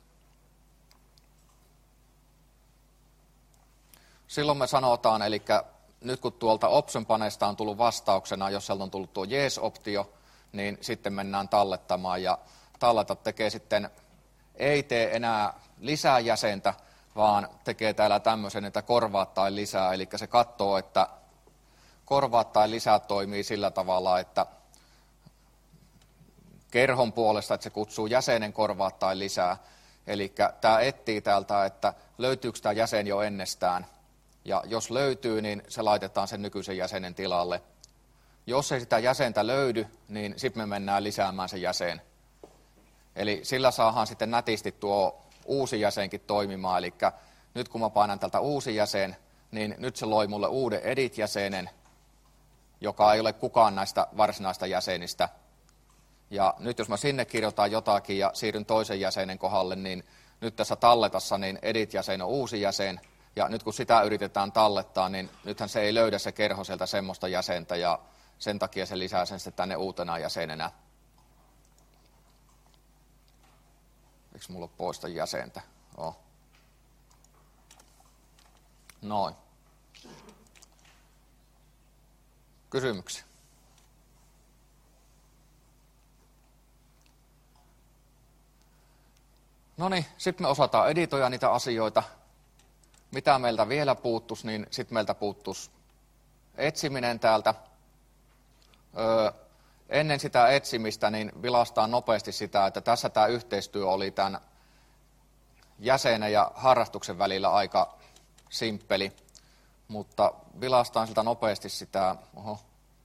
silloin me sanotaan, eli nyt kun tuolta option-paneesta on tullut vastauksena, jos sieltä on tullut tuo yes-optio, niin sitten mennään tallettamaan ja talleta tekee sitten, ei tee enää lisää jäsentä, vaan tekee täällä tämmöisen, että korvaa tai lisää, eli se katsoo, että korvaa tai lisää toimii sillä tavalla, että kerhon puolesta, että se kutsuu jäsenen korvaa tai lisää, eli tämä etsii täältä, että löytyykö tämä jäsen jo ennestään, ja jos löytyy, niin se laitetaan sen nykyisen jäsenen tilalle. Jos ei sitä jäsentä löydy, niin sitten me mennään lisäämään se jäsen. Eli sillä saadaan sitten nätisti tuo uusi jäsenkin toimimaan, eli nyt kun mä painan tältä uusi jäsen, niin nyt se loi mulle uuden edit-jäsenen, joka ei ole kukaan näistä varsinaista jäsenistä. Ja nyt jos mä sinne kirjoitan jotakin ja siirryn toisen jäsenen kohdalle, niin nyt tässä talletassa niin edit-jäsen on uusi jäsen, ja nyt kun sitä yritetään tallettaa, niin nythän se ei löydä se kerho sieltä semmoista jäsentä, ja sen takia se lisää sen sitten tänne uutena jäsenenä. Eikö mulla ole poista jäsentä? Oh. Noin. Kysymyksiä? No niin, sitten me osataan editoida niitä asioita. Mitä meiltä vielä puuttuisi, niin sitten meiltä puuttuisi etsiminen täältä. Öö, ennen sitä etsimistä niin vilastaan nopeasti sitä, että tässä tämä yhteistyö oli tämän jäsenen ja harrastuksen välillä aika simppeli, mutta vilastaan sitä nopeasti sitä, oho,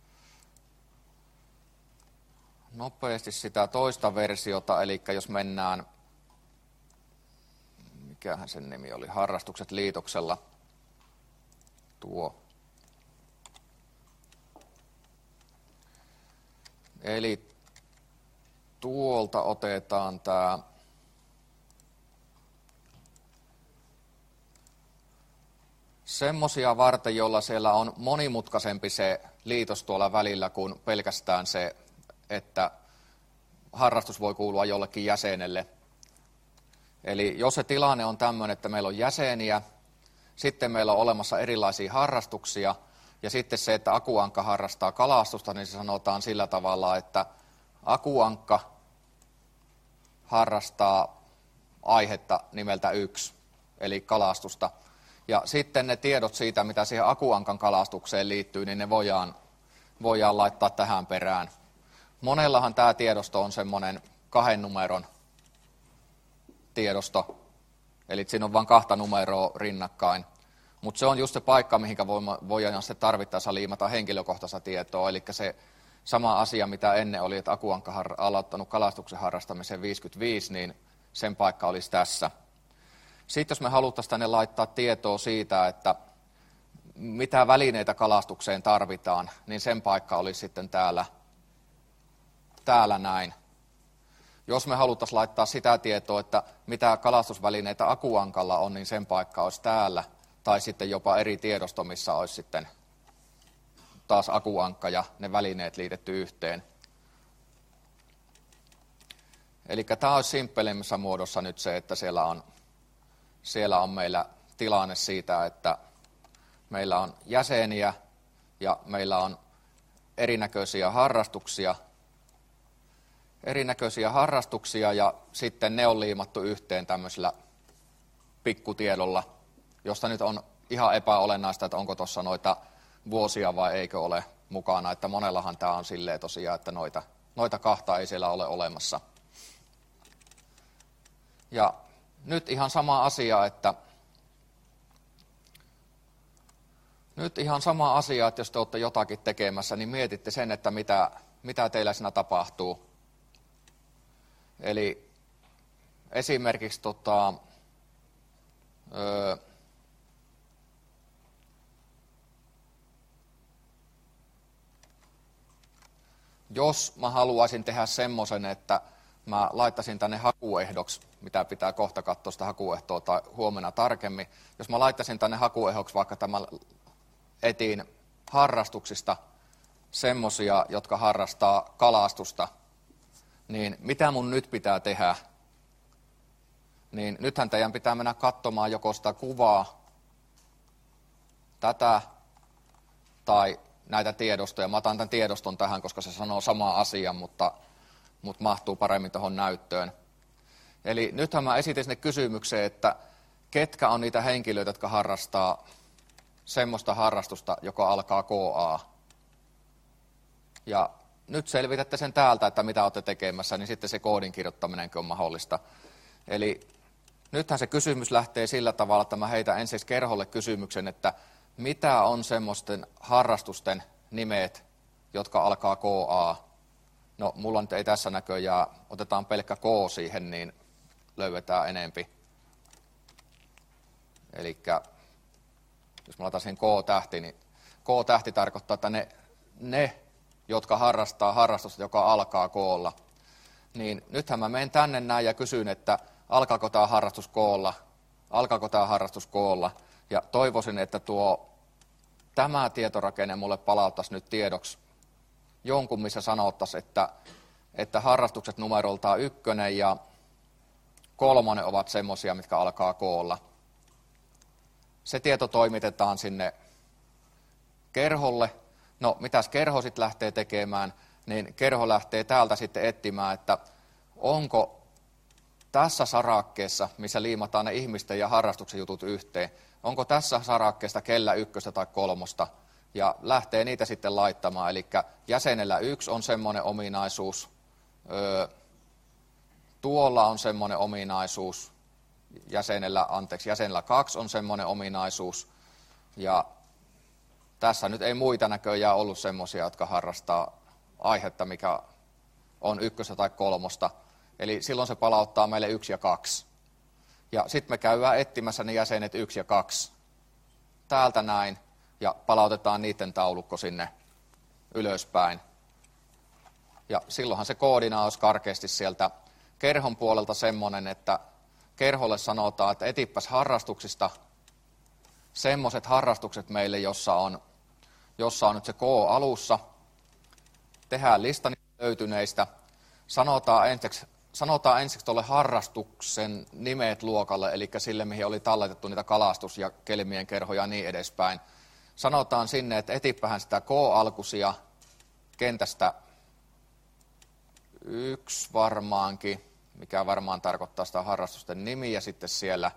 nopeasti sitä toista versiota, eli jos mennään, mikähän sen nimi oli, harrastukset liitoksella, tuo. Eli tuolta otetaan tämä semmoisia varten, jolla siellä on monimutkaisempi se liitos tuolla välillä kuin pelkästään se, että harrastus voi kuulua jollekin jäsenelle. Eli jos se tilanne on tämmöinen, että meillä on jäseniä, sitten meillä on olemassa erilaisia harrastuksia, ja sitten se, että Akuankka harrastaa kalastusta, niin se sanotaan sillä tavalla, että Akuankka harrastaa aihetta nimeltä yksi, eli kalastusta. Ja sitten ne tiedot siitä, mitä siihen Akuankan kalastukseen liittyy, niin ne voidaan, voidaan laittaa tähän perään. Monellahan tämä tiedosto on semmoinen kahden numeron tiedosto, eli siinä on vain kahta numeroa rinnakkain. Mutta se on just se paikka, mihin voidaan sitten tarvittaessa liimata henkilökohtaista tietoa, eli se sama asia, mitä ennen oli, että Akuankka on aloittanut kalastuksen harrastamisen viisikymmentäviisi, niin sen paikka olisi tässä. Sitten jos me haluttaisiin tänne laittaa tietoa siitä, että mitä välineitä kalastukseen tarvitaan, niin sen paikka olisi sitten täällä, täällä näin. Jos me haluttaisiin laittaa sitä tietoa, että mitä kalastusvälineitä Akuankalla on, niin sen paikka olisi täällä. Tai sitten jopa eri tiedosto, missä olisi sitten taas Akuankka ja ne välineet liitetty yhteen. Eli tämä olisi simppelimmässä muodossa nyt se, että siellä on, siellä on meillä tilanne siitä, että meillä on jäseniä ja meillä on erinäköisiä harrastuksia, erinäköisiä harrastuksia ja sitten ne on liimattu yhteen tämmöisellä pikkutiedolla, josta nyt on ihan epäolennaista, että onko tuossa noita vuosia vai eikö ole mukana, että monellahan tämä on silleen tosiaan, että noita, noita kahta ei siellä ole olemassa. Ja nyt ihan sama asia, että nyt ihan sama asia, että jos te olette jotakin tekemässä, niin mietitte sen, että mitä, mitä teillä siinä tapahtuu. Eli esimerkiksi tota, öö, jos mä haluaisin tehdä semmoisen, että mä laittaisin tänne hakuehdoksi, mitä pitää kohta katsoa sitä hakuehtoa tai huomenna tarkemmin. Jos mä laittaisin tänne hakuehdoksi vaikka tämän etin harrastuksista semmosia, jotka harrastaa kalastusta, niin mitä mun nyt pitää tehdä? Niin nythän teidän pitää mennä katsomaan joko sitä kuvaa, tätä tai näitä tiedostoja. Mä otan tämän tiedoston tähän, koska se sanoo sama asia, mutta, mutta mahtuu paremmin tuohon näyttöön. Eli nythän mä esitin sinne kysymykseen, että ketkä on niitä henkilöitä, jotka harrastaa semmoista harrastusta, joka alkaa K A. Ja nyt selvitätte sen täältä, että mitä olette tekemässä, niin sitten se koodin kirjoittaminenkin on mahdollista. Eli nythän se kysymys lähtee sillä tavalla, että mä heitän ensiksi kerholle kysymyksen, että mitä on semmoisten harrastusten nimet, jotka alkaa K A. No, mulla nyt ei tässä näköjään, otetaan pelkkä K siihen, niin löydetään enempi. Elikkä jos mä laitan siihen K-tähti, niin K-tähti tarkoittaa, että ne, ne, jotka harrastaa harrastusta, joka alkaa K:lla, niin nythän mä menen tänne näin ja kysyn, että alkaako tämä harrastus K:lla, alkaako tämä harrastus K:lla, ja toivoisin, että tuo, tämä tietorakenne mulle palauttaisi nyt tiedoksi jonkun, missä sanottaisiin, että, että harrastukset numeroltaan ykkönen ja kolmonen ovat semmoisia, mitkä alkaa K:lla. Se tieto toimitetaan sinne kerholle. No, mitäs kerho sitten lähtee tekemään, niin kerho lähtee täältä sitten etsimään, että onko tässä sarakkeessa, missä liimataan ne ihmisten ja harrastuksen jutut yhteen, onko tässä sarakkeesta kellä ykköstä tai kolmosta, ja lähtee niitä sitten laittamaan. Eli jäsenellä yksi on semmoinen ominaisuus, öö, tuolla on semmoinen ominaisuus, jäsenellä, anteeksi, jäsenellä kaksi on semmoinen ominaisuus, ja tässä nyt ei muita näköjään ollut semmoisia, jotka harrastaa aihetta, mikä on ykköstä tai kolmosta. Eli silloin se palauttaa meille yksi ja kaksi. Ja sitten me käydään etsimässä ne jäsenet yksi ja kaksi. Täältä näin, ja palautetaan niiden taulukko sinne ylöspäin. Ja silloinhan se koodina olisi karkeasti sieltä kerhon puolelta semmoinen, että kerholle sanotaan, että etippäs harrastuksista semmoiset harrastukset meille, jossa on, jossa on nyt se K alussa. Tehdään lista löytyneistä. Sanotaan ensiksi, sanotaan ensiksi tuolle harrastuksen nimet luokalle, eli sille, mihin oli talletettu niitä kalastus- ja kelmien kerhoja ja niin edespäin. Sanotaan sinne, että etippähän sitä K-alkuisia kentästä yksi varmaankin, mikä varmaan tarkoittaa sitä harrastusten nimiä sitten siellä.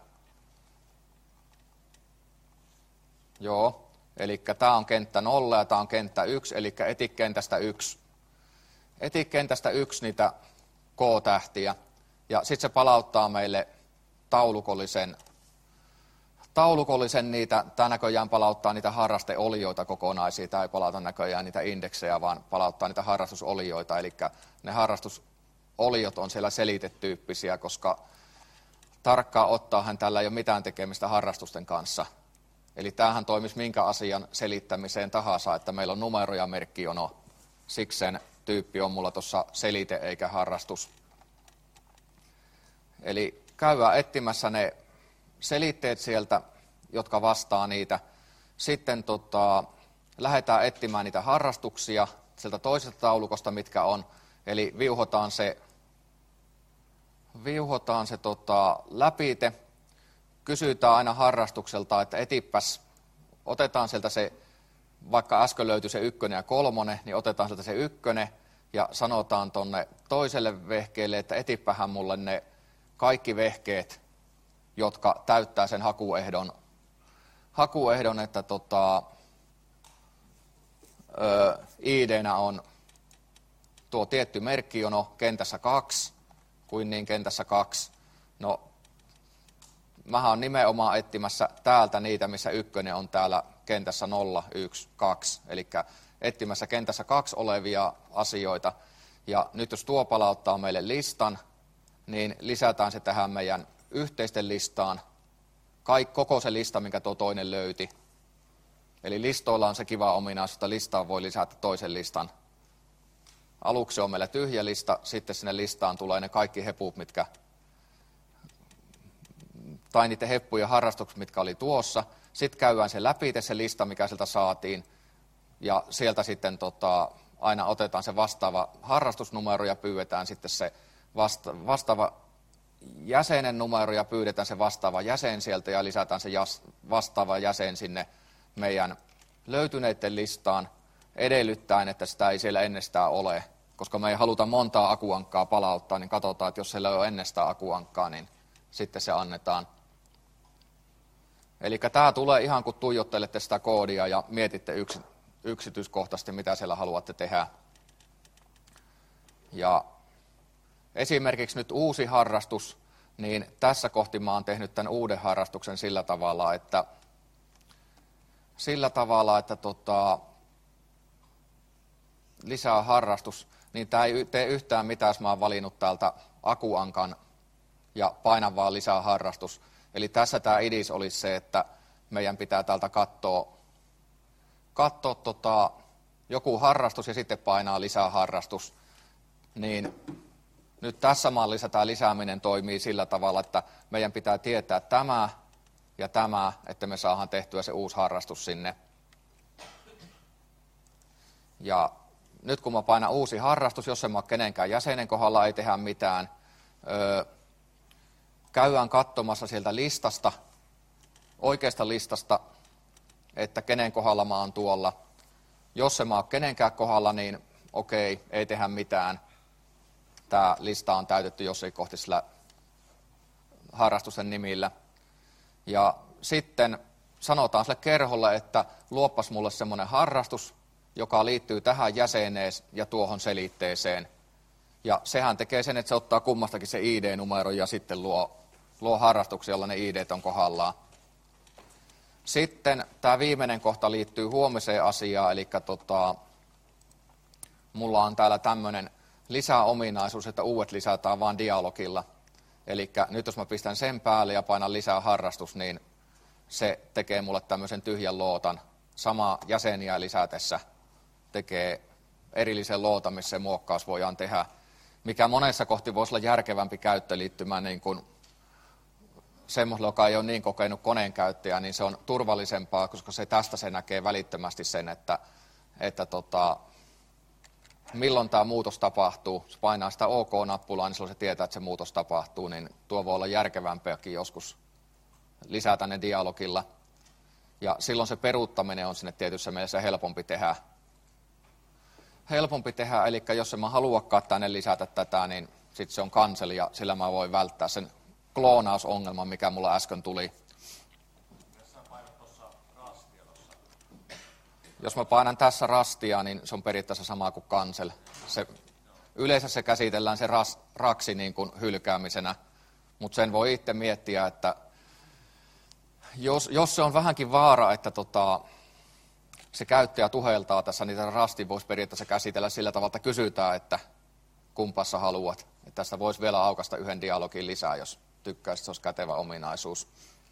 Joo, eli tämä on kenttä nolla ja tämä on kenttä yksi, eli eti kentästä yksi. Eti kentästä yksi niitä K-tähtiä, ja sitten se palauttaa meille taulukollisen, taulukollisen niitä, tämä näköjään palauttaa niitä harrasteolioita kokonaisia, tämä ei palauta näköjään niitä indeksejä, vaan palauttaa niitä harrastusolioita, eli ne harrastusoliot on siellä selitetyyppisiä, koska tarkkaan ottaahan tällä ei ole mitään tekemistä harrastusten kanssa. Eli tämähän toimisi minkä asian selittämiseen tahansa, että meillä on numero ja merkkijono. Siksi sen tyyppi on mulla tuossa selite eikä harrastus. Eli käydään etsimässä ne selitteet sieltä, jotka vastaa niitä. Sitten tota, lähdetään etsimään niitä harrastuksia sieltä toisesta taulukosta, mitkä on. Eli viuhotaan se, viuhotaan se tota, läpite. Kysytään aina harrastukselta, että etippäs, otetaan sieltä se, vaikka äsken löytyi se ykkönen ja kolmonen, niin otetaan sieltä se ykkönen ja sanotaan tonne toiselle vehkeelle, että etippähän mulle ne kaikki vehkeet, jotka täyttää sen hakuehdon, hakuehdon että tota, ö, I D-nä on tuo tietty merkkijono kentässä kaksi, kuin niin kentässä kaksi. No, mähän on nimenomaan etsimässä täältä niitä, missä ykkönen on täällä kentässä nolla, yksi, kaksi. Eli etsimässä kentässä kaksi olevia asioita. Ja nyt jos tuo palauttaa meille listan, niin lisätään se tähän meidän yhteisten listaan. Kaik, koko se lista, minkä tuo toinen löyti. Eli listoilla on se kiva ominaisuus, että listaan voi lisätä toisen listan. aluksi on meillä tyhjä lista, sitten sinne listaan tulee ne kaikki heput, mitkä, tai niiden heppujen harrastukset, mitkä oli tuossa. Sitten käydään se läpi, se lista, mikä sieltä saatiin, ja sieltä sitten tota, aina otetaan se vastaava harrastusnumero ja pyydetään sitten se vasta, vastaava jäsenen numero ja pyydetään se vastaava jäsen sieltä ja lisätään se jas, vastaava jäsen sinne meidän löytyneiden listaan edellyttäen, että sitä ei siellä ennestään ole. Koska me ei haluta montaa akuankkaa palauttaa, niin katsotaan, että jos siellä ei ole ennestään akuankkaa, niin sitten se annetaan. Eli tämä tulee ihan kun tuijottelette sitä koodia ja mietitte yks, yksityiskohtaisesti, mitä siellä haluatte tehdä. Ja esimerkiksi nyt uusi harrastus, niin tässä kohti mä oon tehnyt tämän uuden harrastuksen sillä tavalla, että, sillä tavalla, että tota, lisää harrastus, niin tämä ei tee yhtään mitään, jos mä oon valinnut täältä akuankan ja painan vaan lisää harrastus. Eli tässä tämä idis olisi se, että meidän pitää täältä katsoa, katsoa tota, joku harrastus ja sitten painaa lisää harrastus. Niin nyt tässä mallissa tämä lisääminen toimii sillä tavalla, että meidän pitää tietää tämä ja tämä, että me saadaan tehtyä se uusi harrastus sinne. Ja nyt kun mä painan uusi harrastus, jos en mä ole kenenkään jäsenen kohdalla, ei tehdä mitään. Öö, käydään katsomassa sieltä listasta, oikeasta listasta, että kenen kohdalla mä oon tuolla. Jos en mä ole kenenkään kohdalla, niin okei, ei tehdä mitään. Tämä lista on täytetty jossain kohti sillä harrastusten nimillä. Ja sitten sanotaan sille kerholle, että luoppas mulle semmoinen harrastus, joka liittyy tähän jäseneen ja tuohon selitteeseen. Ja sehän tekee sen, että se ottaa kummastakin se I D-numero ja sitten luo, luo harrastuksia, jolla ne I D:t on kohdallaan. Sitten tämä viimeinen kohta liittyy huomiseen asiaan, eli tota, mulla on täällä tämmöinen lisäominaisuus, että uudet lisätään vain dialogilla. Eli nyt jos mä pistän sen päälle ja painan lisää harrastus, niin se tekee mulle tämmöisen tyhjän lootan. Sama jäseniä lisätessä tekee erillisen lootan, missä se muokkaus voidaan tehdä, mikä monessa kohti voisi olla järkevämpi käyttöliittymä niin kuin semmoiselle, joka ei ole niin kokenut koneen käyttäjää, niin se on turvallisempaa, koska se tästä se näkee välittömästi sen, että, että tota, milloin tämä muutos tapahtuu. Se painaa sitä OK-nappulaa, niin silloin se tietää, että se muutos tapahtuu, niin tuo voi olla järkevämpiäkin joskus lisätä ne dialogilla. Ja silloin se peruuttaminen on sinne tietyssä mielessä helpompi tehdä. Helpompi tehdä, eli jos en mä haluakaan tänne lisätä tätä, niin sitten se on cancel ja sillä mä voin välttää sen kloonausongelman, mikä mulla äsken tuli. Jos mä painan tässä rastia, niin se on periaatteessa sama kuin cancel. Se, yleensä se käsitellään se ras, raksi niin kuin hylkäämisenä, mutta sen voi itse miettiä, että jos, jos se on vähänkin vaara, että tota, se käyttäjä tuheltaa tässä, niin rasti voisi periaatteessa käsitellä sillä tavalla, että kysytään, että kumpassa haluat. Että tästä voisi vielä aukaista yhden dialogin lisää, jos tykkäisit, se olisi kätevä ominaisuus.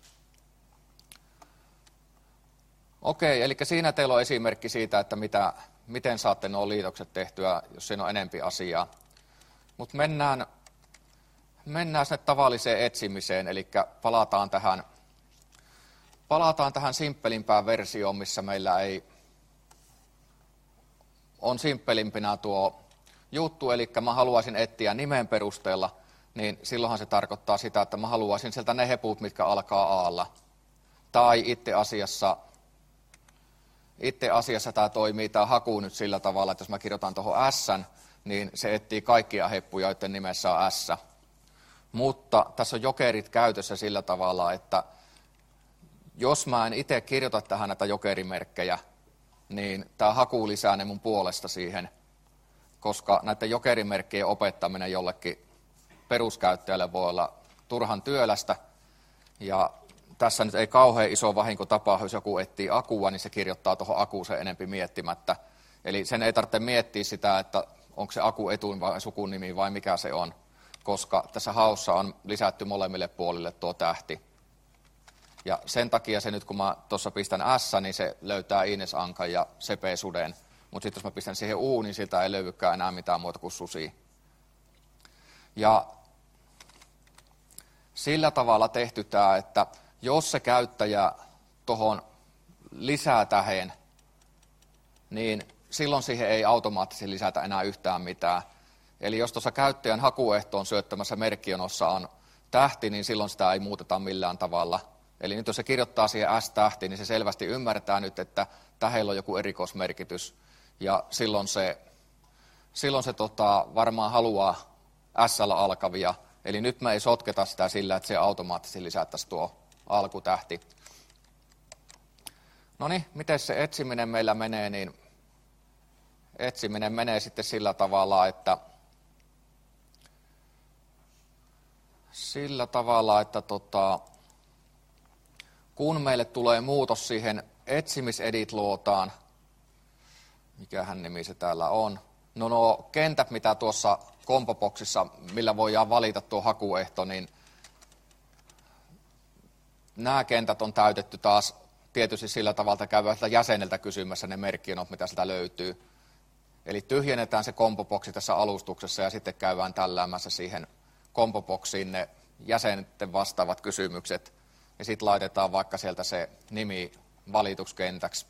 Okei, eli siinä teillä on esimerkki siitä, että mitä, miten saatte nuo liitokset tehtyä, jos siinä on enempi asiaa. Mutta mennään, mennään sinne tavalliseen etsimiseen, eli palataan tähän, palataan tähän simppelimpään versioon, missä meillä ei on simppelimpinä tuo juttu, eli mä haluaisin etsiä nimen perusteella, niin silloinhan se tarkoittaa sitä, että mä haluaisin sieltä ne heput, mitkä alkaa aalla. Tai itse asiassa, itse asiassa tämä toimii, tämä haku nyt sillä tavalla, että jos mä kirjoitan tuohon S, niin se etsii kaikkia heppuja, joiden nimessä on S. Mutta tässä on jokerit käytössä sillä tavalla, että jos mä en itse kirjoita tähän näitä jokerimerkkejä, niin tämä haku lisää ne mun puolesta siihen, koska näiden jokerimerkkien opettaminen jollekin peruskäyttäjälle voi olla turhan työlästä. Ja tässä nyt ei kauhean iso vahinko tapahdu, jos joku etsii akua, niin se kirjoittaa tuohon akuuseen enempi miettimättä. Eli sen ei tarvitse miettiä sitä, että onko se aku etuin vai sukunimi vai mikä se on, koska tässä haussa on lisätty molemmille puolille tuo tähti. Ja sen takia se nyt, kun mä tuossa pistän S, niin se löytää Ines Ankan ja Sepe Suden. Mutta sitten jos mä pistän siihen U, niin siltä ei löydykään enää mitään muuta kuin susi. Ja sillä tavalla tehty tämä, että jos se käyttäjä tuohon lisää tähän, niin silloin siihen ei automaattisesti lisätä enää yhtään mitään. Eli jos tuossa käyttäjän hakuehtoon syöttämässä merkkijonossa on tähti, niin silloin sitä ei muuteta millään tavalla. Eli nyt jos se kirjoittaa siihen S-tähti, niin se selvästi ymmärtää nyt, että tähellä on joku erikoismerkitys. Ja silloin se, silloin se tota, varmaan haluaa S-llä alkavia. Eli nyt me ei sotketa sitä sillä, että se automaattisesti lisättäisiin tuo alkutähti. No niin, miten se etsiminen meillä menee, niin etsiminen menee sitten sillä tavalla, että sillä tavalla, että tota, kun meille tulee muutos siihen etsimisedit-luotaan, mikähän nimi se täällä on, no nuo kentät, mitä tuossa kompoboksissa, millä voidaan valita tuo hakuehto, niin nämä kentät on täytetty taas tietysti sillä tavalla, että käydään jäseneltä kysymässä ne merkkijonot, mitä sieltä löytyy. Eli tyhjennetään se kompoboksi tässä alustuksessa ja sitten käydään tälläämässä siihen kompoboksiin ne jäsenten vastaavat kysymykset. Ja sitten laitetaan vaikka sieltä se nimi valituksi kentäksi.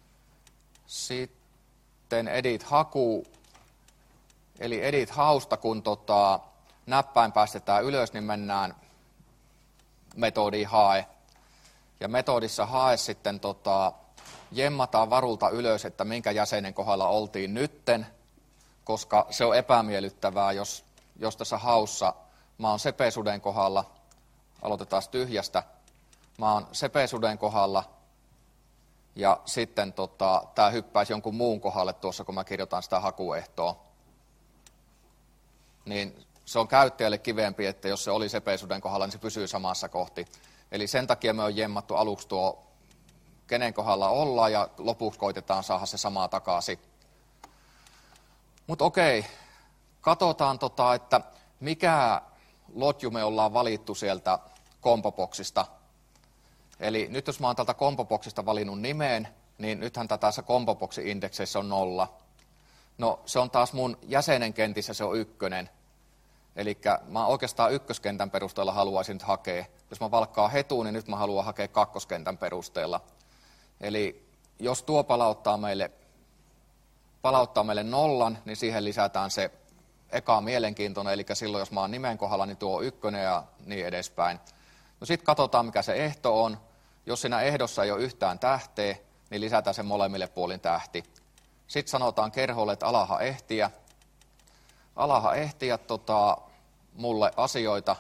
Sitten edit haku. Eli edit hausta, kun tota, näppäin päästetään ylös, niin mennään metodiin hae. Ja metodissa hae sitten tota, jemmataan varulta ylös, että minkä jäsenen kohdalla oltiin nytten, koska se on epämiellyttävää, jos, jos tässä haussa mä oon sepesuden kohdalla, aloitetaan tyhjästä, mä oon sepesuden kohdalla ja sitten tota, tää hyppäisi jonkun muun kohdalle tuossa, kun mä kirjoitan sitä hakuehtoa. Niin se on käyttäjälle kivempi, että jos se oli sepesuden kohdalla, niin se pysyy samassa kohti. Eli sen takia me on jemmattu aluksi tuo, kenen kohdalla ollaan, ja lopuksi koitetaan saada se samaa takaisin. Mutta okei, katsotaan, tota, että mikä lotju me ollaan valittu sieltä kompoboksista. Eli nyt jos mä oon tältä kompoboksista valinnut nimeen, niin nythän tässä kompoboksin indekseissä on nolla. No se on taas mun jäsenen kentissä, se on ykkönen. Eli mä oikeastaan ykköskentän perusteella haluaisin nyt hakea. Jos mä valkkaan hetuun, niin nyt mä haluan hakea kakkoskentän perusteella. Eli jos tuo palauttaa meille, palauttaa meille nollan, niin siihen lisätään se eka mielenkiintoinen. Eli silloin jos mä oon nimen kohdalla, niin tuo on ykkönen ja niin edespäin. No sitten katsotaan, mikä se ehto on. Jos siinä ehdossa ei ole yhtään tähteä, niin lisätään se molemmille puolin tähti. Sitten sanotaan kerholle, että alaha ehtiä. Alaha ehtiä tota, mulle asioita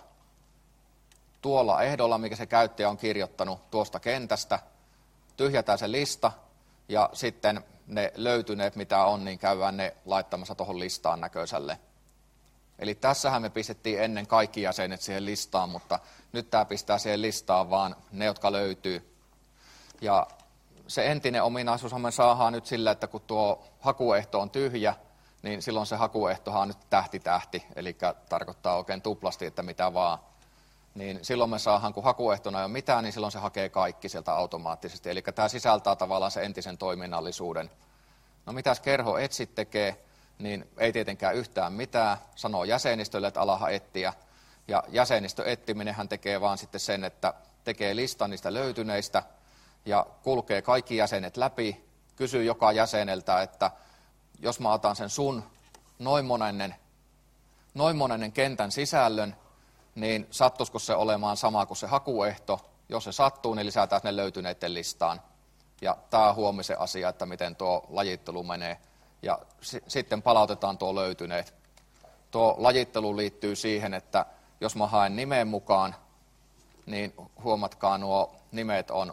tuolla ehdolla, mikä se käyttäjä on kirjoittanut tuosta kentästä. Tyhjätään se lista ja sitten ne löytyneet, mitä on, niin käydään ne laittamassa tuohon listaan näköiselle. Eli tässähän me pistettiin ennen kaikki jäsenet siihen listaan, mutta nyt tämä pistää siihen listaan vaan ne, jotka löytyy. Ja se entinen ominaisuushan me saadaan nyt sillä, että kun tuo hakuehto on tyhjä, niin silloin se hakuehtohan on nyt tähti-tähti, eli tarkoittaa oikein tuplasti, että mitä vaan. Niin silloin me saadaan, kun hakuehtona ei ole mitään, niin silloin se hakee kaikki sieltä automaattisesti. Eli tämä sisältää tavallaan se entisen toiminnallisuuden. No mitäs kerho etsit tekee, niin ei tietenkään yhtään mitään. Sanoo jäsenistölle, että alaha etsiä. Ja jäsenistö etsiminenhän tekee vaan sitten sen, että tekee listan niistä löytyneistä ja kulkee kaikki jäsenet läpi. Kysyy joka jäseneltä, että jos mä otan sen sun noin monennen, noin monennen kentän sisällön, niin sattuisiko se olemaan sama kuin se hakuehto? Jos se sattuu, niin lisätään ne löytyneiden listaan. Ja tämä on huomisen asia, että miten tuo lajittelu menee. Ja s- sitten palautetaan tuo löytyneet. Tuo lajittelu liittyy siihen, että jos mä haen nimen mukaan, niin huomatkaa nuo nimet on,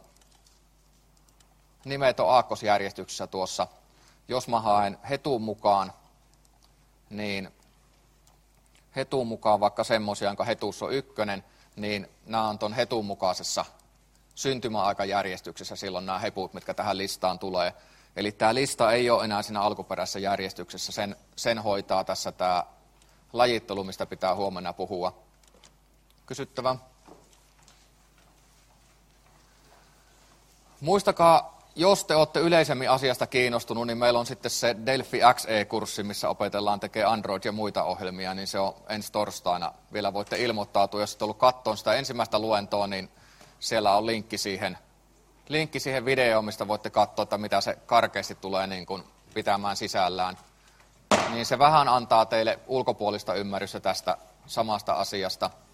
nimet on aakkosjärjestyksessä tuossa. Jos mä haen hetun mukaan, niin hetun mukaan vaikka semmoisia, jonka hetussa on ykkönen, niin nämä on tuon hetun mukaisessa syntymäaikajärjestyksessä silloin nämä heput, mitkä tähän listaan tulee. Eli tämä lista ei ole enää siinä alkuperäisessä järjestyksessä, sen, sen hoitaa tässä tämä lajittelu, mistä pitää huomenna puhua. Kysyttävä? Muistakaa jos te olette yleisemmin asiasta kiinnostunut, niin meillä on sitten se Delphi X E-kurssi, missä opetellaan tekemään Android ja muita ohjelmia, niin se on ensi torstaina. Vielä voitte ilmoittautua, jos olette ollut katsomaan sitä ensimmäistä luentoa, niin siellä on linkki siihen, linkki siihen videoon, mistä voitte katsoa, että mitä se karkeasti tulee niin kuin pitämään sisällään. Niin se vähän antaa teille ulkopuolista ymmärrystä tästä samasta asiasta.